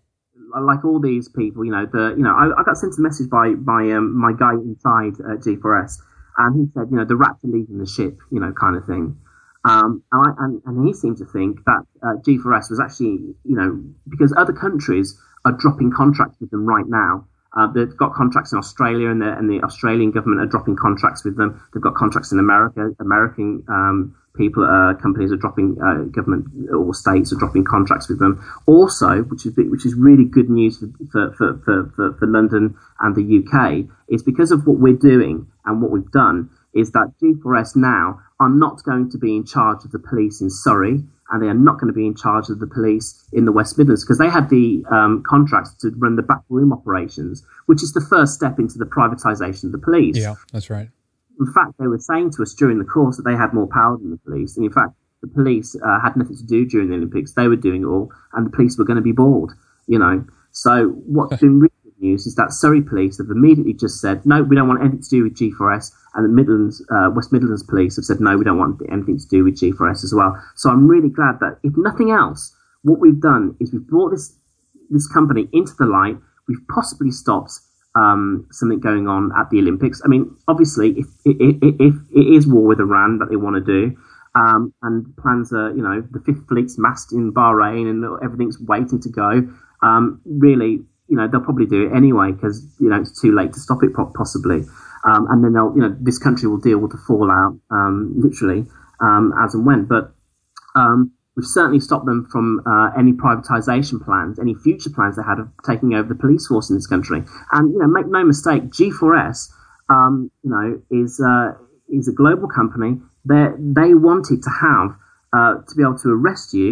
Like all these people, you know, the you know, I, I got sent a message by by um, my guy inside uh, G four S. And he said, you know, the rats are leaving the ship, you know, kind of thing. Um, and, I, and, and he seemed to think that uh, G four S was actually, you know, because other countries are dropping contracts with them right now. Uh, they've got contracts in Australia, and the, and the Australian government are dropping contracts with them. They've got contracts in America. American um, people, uh, companies are dropping, uh, government or states are dropping contracts with them. Also, which is which is really good news for for, for, for, for London and the U K, is because of what we're doing and what we've done, is that G four S now are not going to be in charge of the police in Surrey, and they are not going to be in charge of the police in the West Midlands, because they had the um, contracts to run the backroom operations, which is the first step into the privatisation of the police. Yeah, that's right. In fact, they were saying to us during the course that they had more power than the police, and in fact, the police uh, had nothing to do during the Olympics. They were doing it all, and the police were going to be bored, you know. So what's been really good news is that Surrey police have immediately just said, no, we don't want anything to do with G four S, and the Midlands, uh, West Midlands police have said, no, we don't want anything to do with G four S as well. So I'm really glad that, if nothing else, what we've done is we've brought this this company into the light. We've possibly stopped um, something going on at the Olympics. I mean, obviously, if, if, if it is war with Iran that they want to do, um, and plans are, you know, the Fifth Fleet's massed in Bahrain and everything's waiting to go, um, really, you know, they'll probably do it anyway because, you know, it's too late to stop it possibly. Um, and then they'll, you know, this country will deal with the fallout, um, literally, um, as and when. But um, we've certainly stopped them from uh, any privatisation plans, any future plans they had of taking over the police force in this country. And, you know, make no mistake, G four S, um, you know, is uh, is a global company. They they wanted to have uh, to be able to arrest you,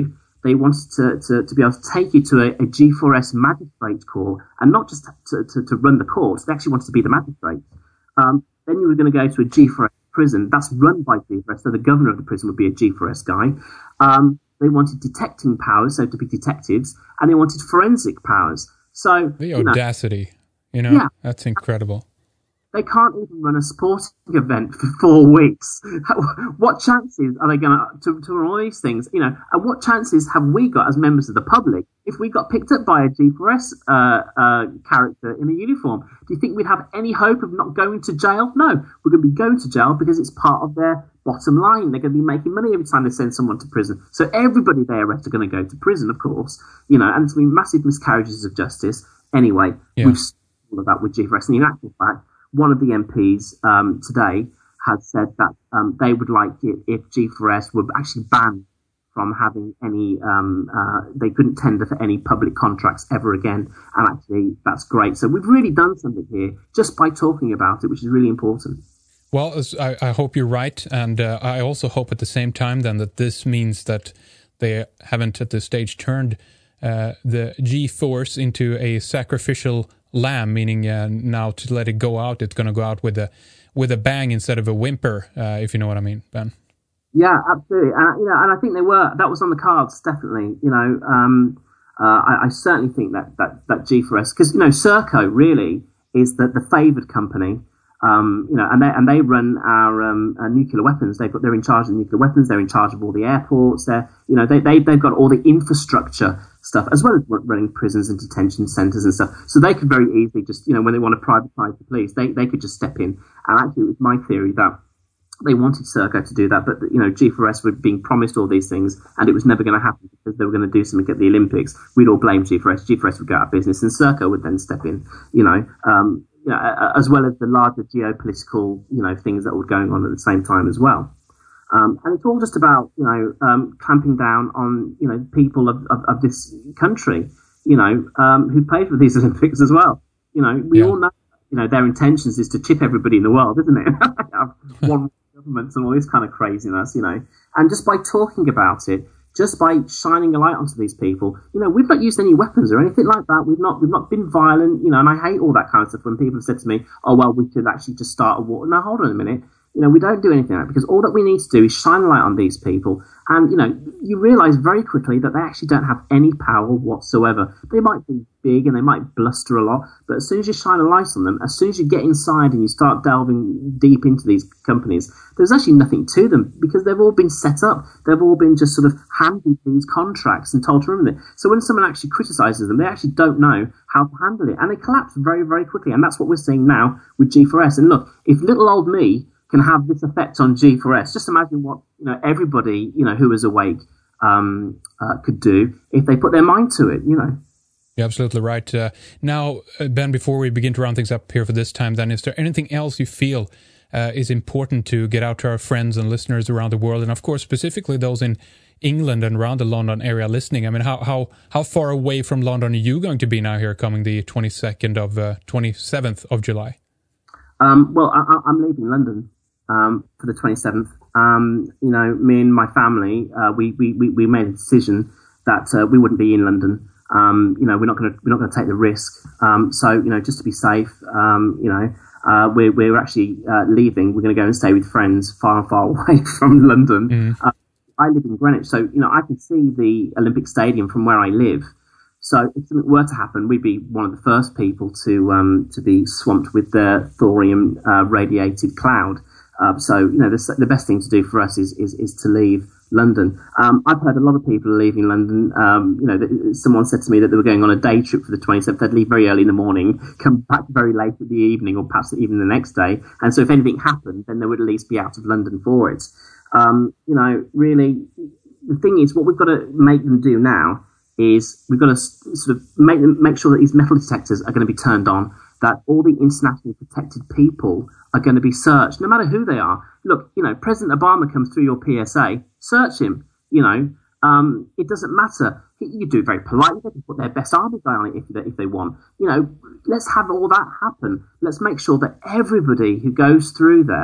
they wanted to, to, to be able to take you to a, a G four S magistrate court, and not just to, to, to run the courts. They actually wanted to be the magistrate. Um, then you were going to go to a G four S prison that's run by G four S, so the governor of the prison would be a G four S guy. Um, they wanted detecting powers, so to be detectives, and they wanted forensic powers. So the you know, audacity, you know, yeah, that's incredible. They can't even run a sporting event for four weeks. What chances are they going to to run all these things? You know, and what chances have we got as members of the public if we got picked up by a G four S uh, uh, character in a uniform? Do you think we'd have any hope of not going to jail? No, we're going to be going to jail because it's part of their bottom line. They're going to be making money every time they send someone to prison. So everybody they arrest are going to go to prison, of course. You know, and there's been massive miscarriages of justice. Anyway, yeah. We've seen all of that with G four S. And in actual fact, one of the M Ps um, today has said that um, they would like it if G four S were actually banned from having any, um, uh, they couldn't tender for any public contracts ever again. And actually, that's great. So we've really done something here just by talking about it, which is really important. Well, I, I hope you're right. And uh, I also hope at the same time then that this means that they haven't at this stage turned uh, the G-Force into a sacrificial lamb, meaning uh, now to let it go out, it's going to go out with a with a bang instead of a whimper, uh, if you know what I mean, Ben. Yeah, absolutely, and you know, and I think they were that was on the cards, definitely. You know, um, uh, I, I certainly think that that that G four S, because you know, Serco really is the the favoured company. Um, you know, and they and they run our, um, our nuclear weapons. They've got they're in charge of the nuclear weapons. They're in charge of all the airports. They're you know they they they've got all the infrastructure stuff as well as running prisons and detention centres and stuff. So they could very easily just you know when they want to privatise the police, they they could just step in. And actually, it was my theory that they wanted Serco to do that, but you know G four S were being promised all these things, and it was never going to happen because they were going to do something at the Olympics. We'd all blame G four S. G four S would go out of business, and Serco would then step in. You know. Um, You know, as well as the larger geopolitical, you know, things that were going on at the same time as well. Um, and it's all just about, you know, um, clamping down on, you know, people of, of, of this country, you know, um, who pay for these Olympics as well. You know, we yeah. all know, you know, their intentions is to chip everybody in the world, isn't it? One governments and all this kind of craziness, you know. And just by talking about it, just by shining a light onto these people, you know, we've not used any weapons or anything like that. We've not, we've not been violent, you know, and I hate all that kind of stuff when people have said to me, oh, well, we could actually just start a war. No, hold on a minute. You know, we don't do anything like that because all that we need to do is shine a light on these people. And, you know, you realise very quickly that they actually don't have any power whatsoever. They might be big and they might bluster a lot, but as soon as you shine a light on them, as soon as you get inside and you start delving deep into these companies, there's actually nothing to them because they've all been set up. They've all been just sort of handed these contracts and told to run with it. So when someone actually criticises them, they actually don't know how to handle it. And they collapse very, very quickly. And that's what we're seeing now with G four S. And look, if little old me can have this effect on G four S, just imagine what you know everybody you know who is awake um, uh, could do if they put their mind to it. You know. You're absolutely right. Uh, now, uh, Ben, before we begin to round things up here for this time, then is there anything else you feel uh, is important to get out to our friends and listeners around the world, and of course specifically those in England and around the London area listening? I mean, how how how far away from London are you going to be now here, coming the twenty-second of uh, twenty-seventh of July? Um, well, I, I'm leaving London. Um, for the twenty-seventh, um, you know, me and my family, uh, we, we, we made a decision that uh, we wouldn't be in London. Um, you know, we're not going to we're not going to take the risk. Um, so, you know, just to be safe, um, you know, uh, we're we're actually uh, leaving. We're going to go and stay with friends far and far away from London. Mm. Uh, I live in Greenwich, so you know, I can see the Olympic Stadium from where I live. So if something were to happen, we'd be one of the first people to um, to be swamped with the thorium uh, radiated cloud. Uh, so, you know, the, the best thing to do for us is is, is to leave London. Um, I've heard a lot of people are leaving London. Um, you know, th- someone said to me that they were going on a day trip for the twenty-seventh. They'd leave very early in the morning, come back very late in the evening, or perhaps even the next day. And so if anything happened, then they would at least be out of London for it. Um, you know, really, the thing is, what we've got to make them do now is we've got to sort of make them make sure that these metal detectors are going to be turned on, that all the internationally protected people are going to be searched, no matter who they are. Look, you know, President Obama comes through your P S A, search him, you know. Um, it doesn't matter. You do it very politely. They can put their best army guy on it if they, if they want. You know, let's have all that happen. Let's make sure that everybody who goes through there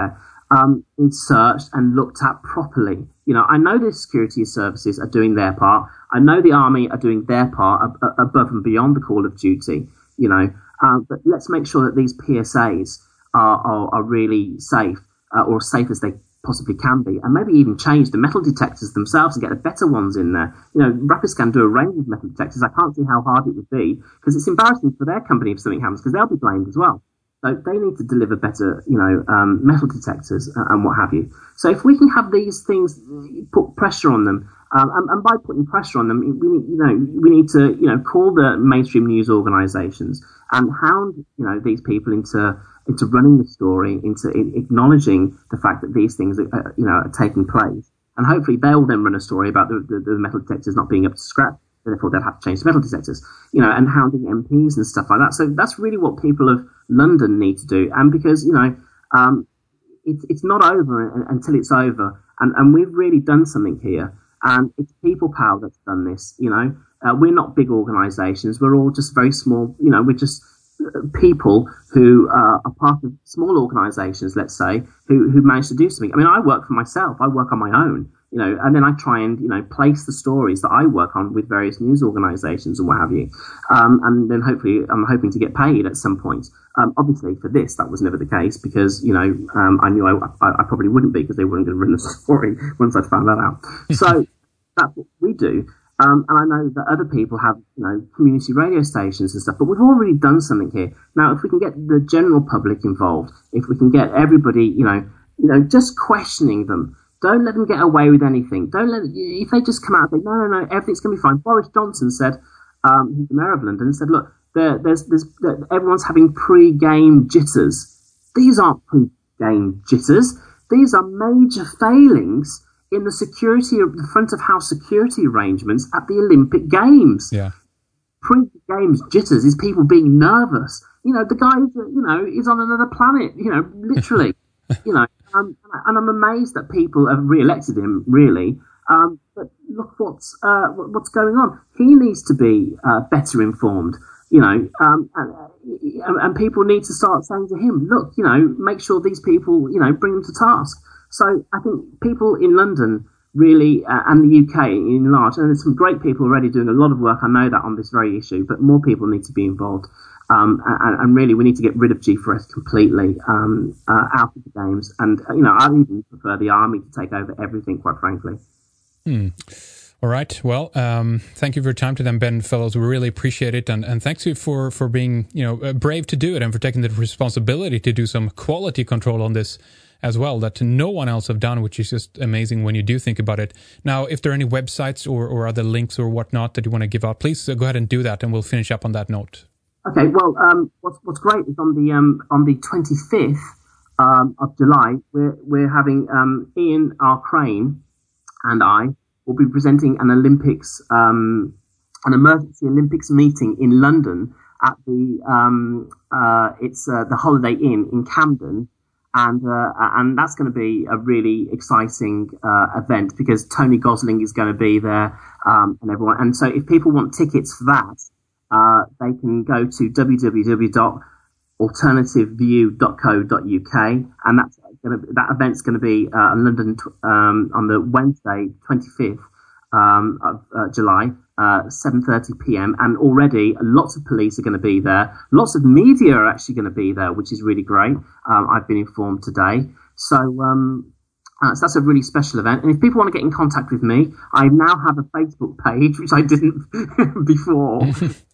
um, is searched and looked at properly. You know, I know the security services are doing their part. I know the army are doing their part ab- ab- above and beyond the call of duty. You know, uh, but let's make sure that these P S As are are, are really safe, uh, or safe as they possibly can be, and maybe even change the metal detectors themselves and get the better ones in there. You know, Rapiscan do a range of metal detectors. I can't see how hard it would be, because it's embarrassing for their company if something happens, because they'll be blamed as well. So they need to deliver better, you know, um, metal detectors and, and what have you. So if we can have these things, put pressure on them, um, and, and by putting pressure on them, we need, you know, we need to, you know, call the mainstream news organisations and hound, you know, these people into into running the story, into acknowledging the fact that these things, are, you know, are taking place, and hopefully they'll then run a story about the, the, the metal detectors not being up to scratch. Therefore, they'll have to change the metal detectors, you know, and hounding M Ps and stuff like that. So that's really what people of London need to do. And because, you know, um, it, it's not over until it's over. And, and we've really done something here. And it's people power that's done this, you know. Uh, we're not big organisations. We're all just very small, you know, we're just people who uh, are part of small organisations, let's say, who, who managed to do something. I mean, I work for myself. I work on my own. You know, and then I try and, you know, place the stories that I work on with various news organisations and what have you. Um, and then hopefully I'm hoping to get paid at some point. Um, obviously for this, that was never the case because, you know, um, I knew I, I, I probably wouldn't be because they weren't going to run the story once I'd found that out. So that's what we do. Um, and I know that other people have, you know, community radio stations and stuff, but we've already done something here. Now, if we can get the general public involved, if we can get everybody, you know, you know, just questioning them, don't let them get away with anything. Don't let if they just come out and say, no, no, no, everything's going to be fine. Boris Johnson said, um, he's the mayor of London, said, look, there, there's, there's, there, everyone's having pre-game jitters. These aren't pre-game jitters. These are major failings in the security of the front of house security arrangements at the Olympic Games. Yeah. Pre-games jitters is people being nervous. You know, the guy, you know, is on another planet. You know, literally. you know. Um, and I'm amazed that people have re-elected him, really. Um, but look what's uh, what's going on. He needs to be uh, better informed, you know, um, and, and people need to start saying to him, look, you know, make sure these people, you know, bring them to task. So I think people in London really, uh, and the U K in large, and there's some great people already doing a lot of work, I know that, on this very issue, but more people need to be involved. Um, and, and really, we need to get rid of G four S completely um, uh, out of the games. And, uh, you know, I'd even prefer the army to take over everything, quite frankly. Hmm. All right. Well, um, thank you for your time to them, Ben Fellows. We really appreciate it. And, and thanks you for, for being, you know, brave to do it and for taking the responsibility to do some quality control on this as well, that no one else have done, which is just amazing when you do think about it. Now, if there are any websites or, or other links or whatnot that you want to give out, please uh, go ahead and do that, and we'll finish up on that note. Okay, well, um, what's what's great is on the um, on the twenty-fifth um, of July, we're we're having um, Ian R. Crane and I will be presenting an Olympics, um, an emergency Olympics meeting in London at the um, uh, it's uh, the Holiday Inn in Camden, and uh, and that's going to be a really exciting uh, event because Tony Gosling is going to be there, um, and everyone. And so, if people want tickets for that, Uh, they can go to w w w dot alternative view dot co dot u k, and that's gonna, that event's going to be uh, in London um, on the Wednesday, twenty-fifth um, of uh, July, uh, seven thirty p.m. And already lots of police are going to be there. Lots of media are actually going to be there, which is really great. Um, I've been informed today. So, um, Uh, so that's a really special event. And if people want to get in contact with me, I now have a Facebook page, which I didn't before.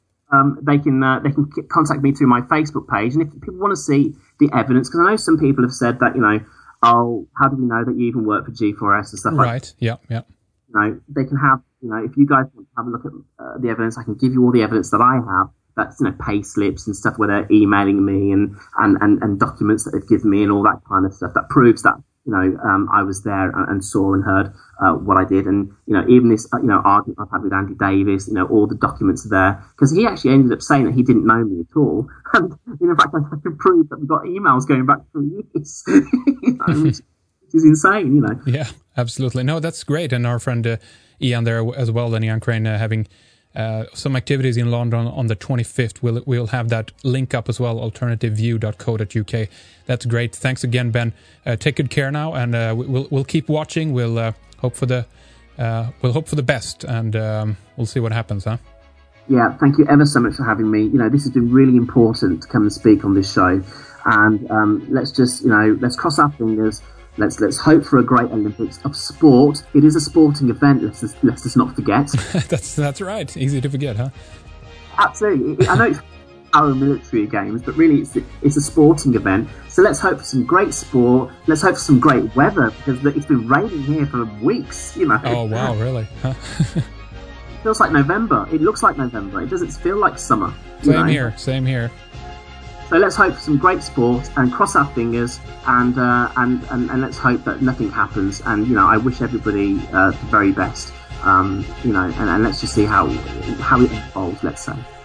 Um, they can uh, they can contact me through my Facebook page, and if people want to see the evidence, because I know some people have said that, you know, oh, how do we know that you even work for G four S and stuff right. like that? Right, yeah, yeah. You know, they can have, you know, if you guys want to have a look at uh, the evidence, I can give you all the evidence that I have. That's, you know, pay slips and stuff where they're emailing me and, and, and, and documents that they've given me and all that kind of stuff that proves that, you know, um, I was there and saw and heard uh, what I did. And, you know, even this, uh, you know, argument I've had with Andy Davis, you know, all the documents are there. Because he actually ended up saying that he didn't know me at all. And, you know, in fact, I can prove that we've got emails going back for years, you know, which, which is insane, you know. Yeah, absolutely. No, that's great. And our friend uh, Ian there as well, and Ian Crane uh, having uh, some activities in London on the twenty-fifth. We'll we'll have that link up as well, alternative view dot co dot U K. That's great. Thanks again, Ben. Uh, take good care now, and uh, we'll we'll keep watching. We'll uh, hope for the uh, we'll hope for the best, and um, we'll see what happens, huh? Yeah, thank you ever so much for having me. You know, this has been really important to come and speak on this show, and um, let's just you know let's cross our fingers. Let's let's hope for a great Olympics of sport. It is a sporting event. Let's just, let's just not forget. that's that's right. Easy to forget, huh? Absolutely. I know it's our military games, but really it's it's a sporting event. So let's hope for some great sport. Let's hope for some great weather, because it's been raining here for weeks. You know. Oh wow! Really? Huh? It feels like November. It looks like November. It doesn't feel like summer. Same know? here. Same here. So let's hope for some great sport and cross our fingers, and, uh, and and and let's hope that nothing happens. And you know, I wish everybody uh, the very best. Um, you know, and, and let's just see how how it unfolds. Let's say.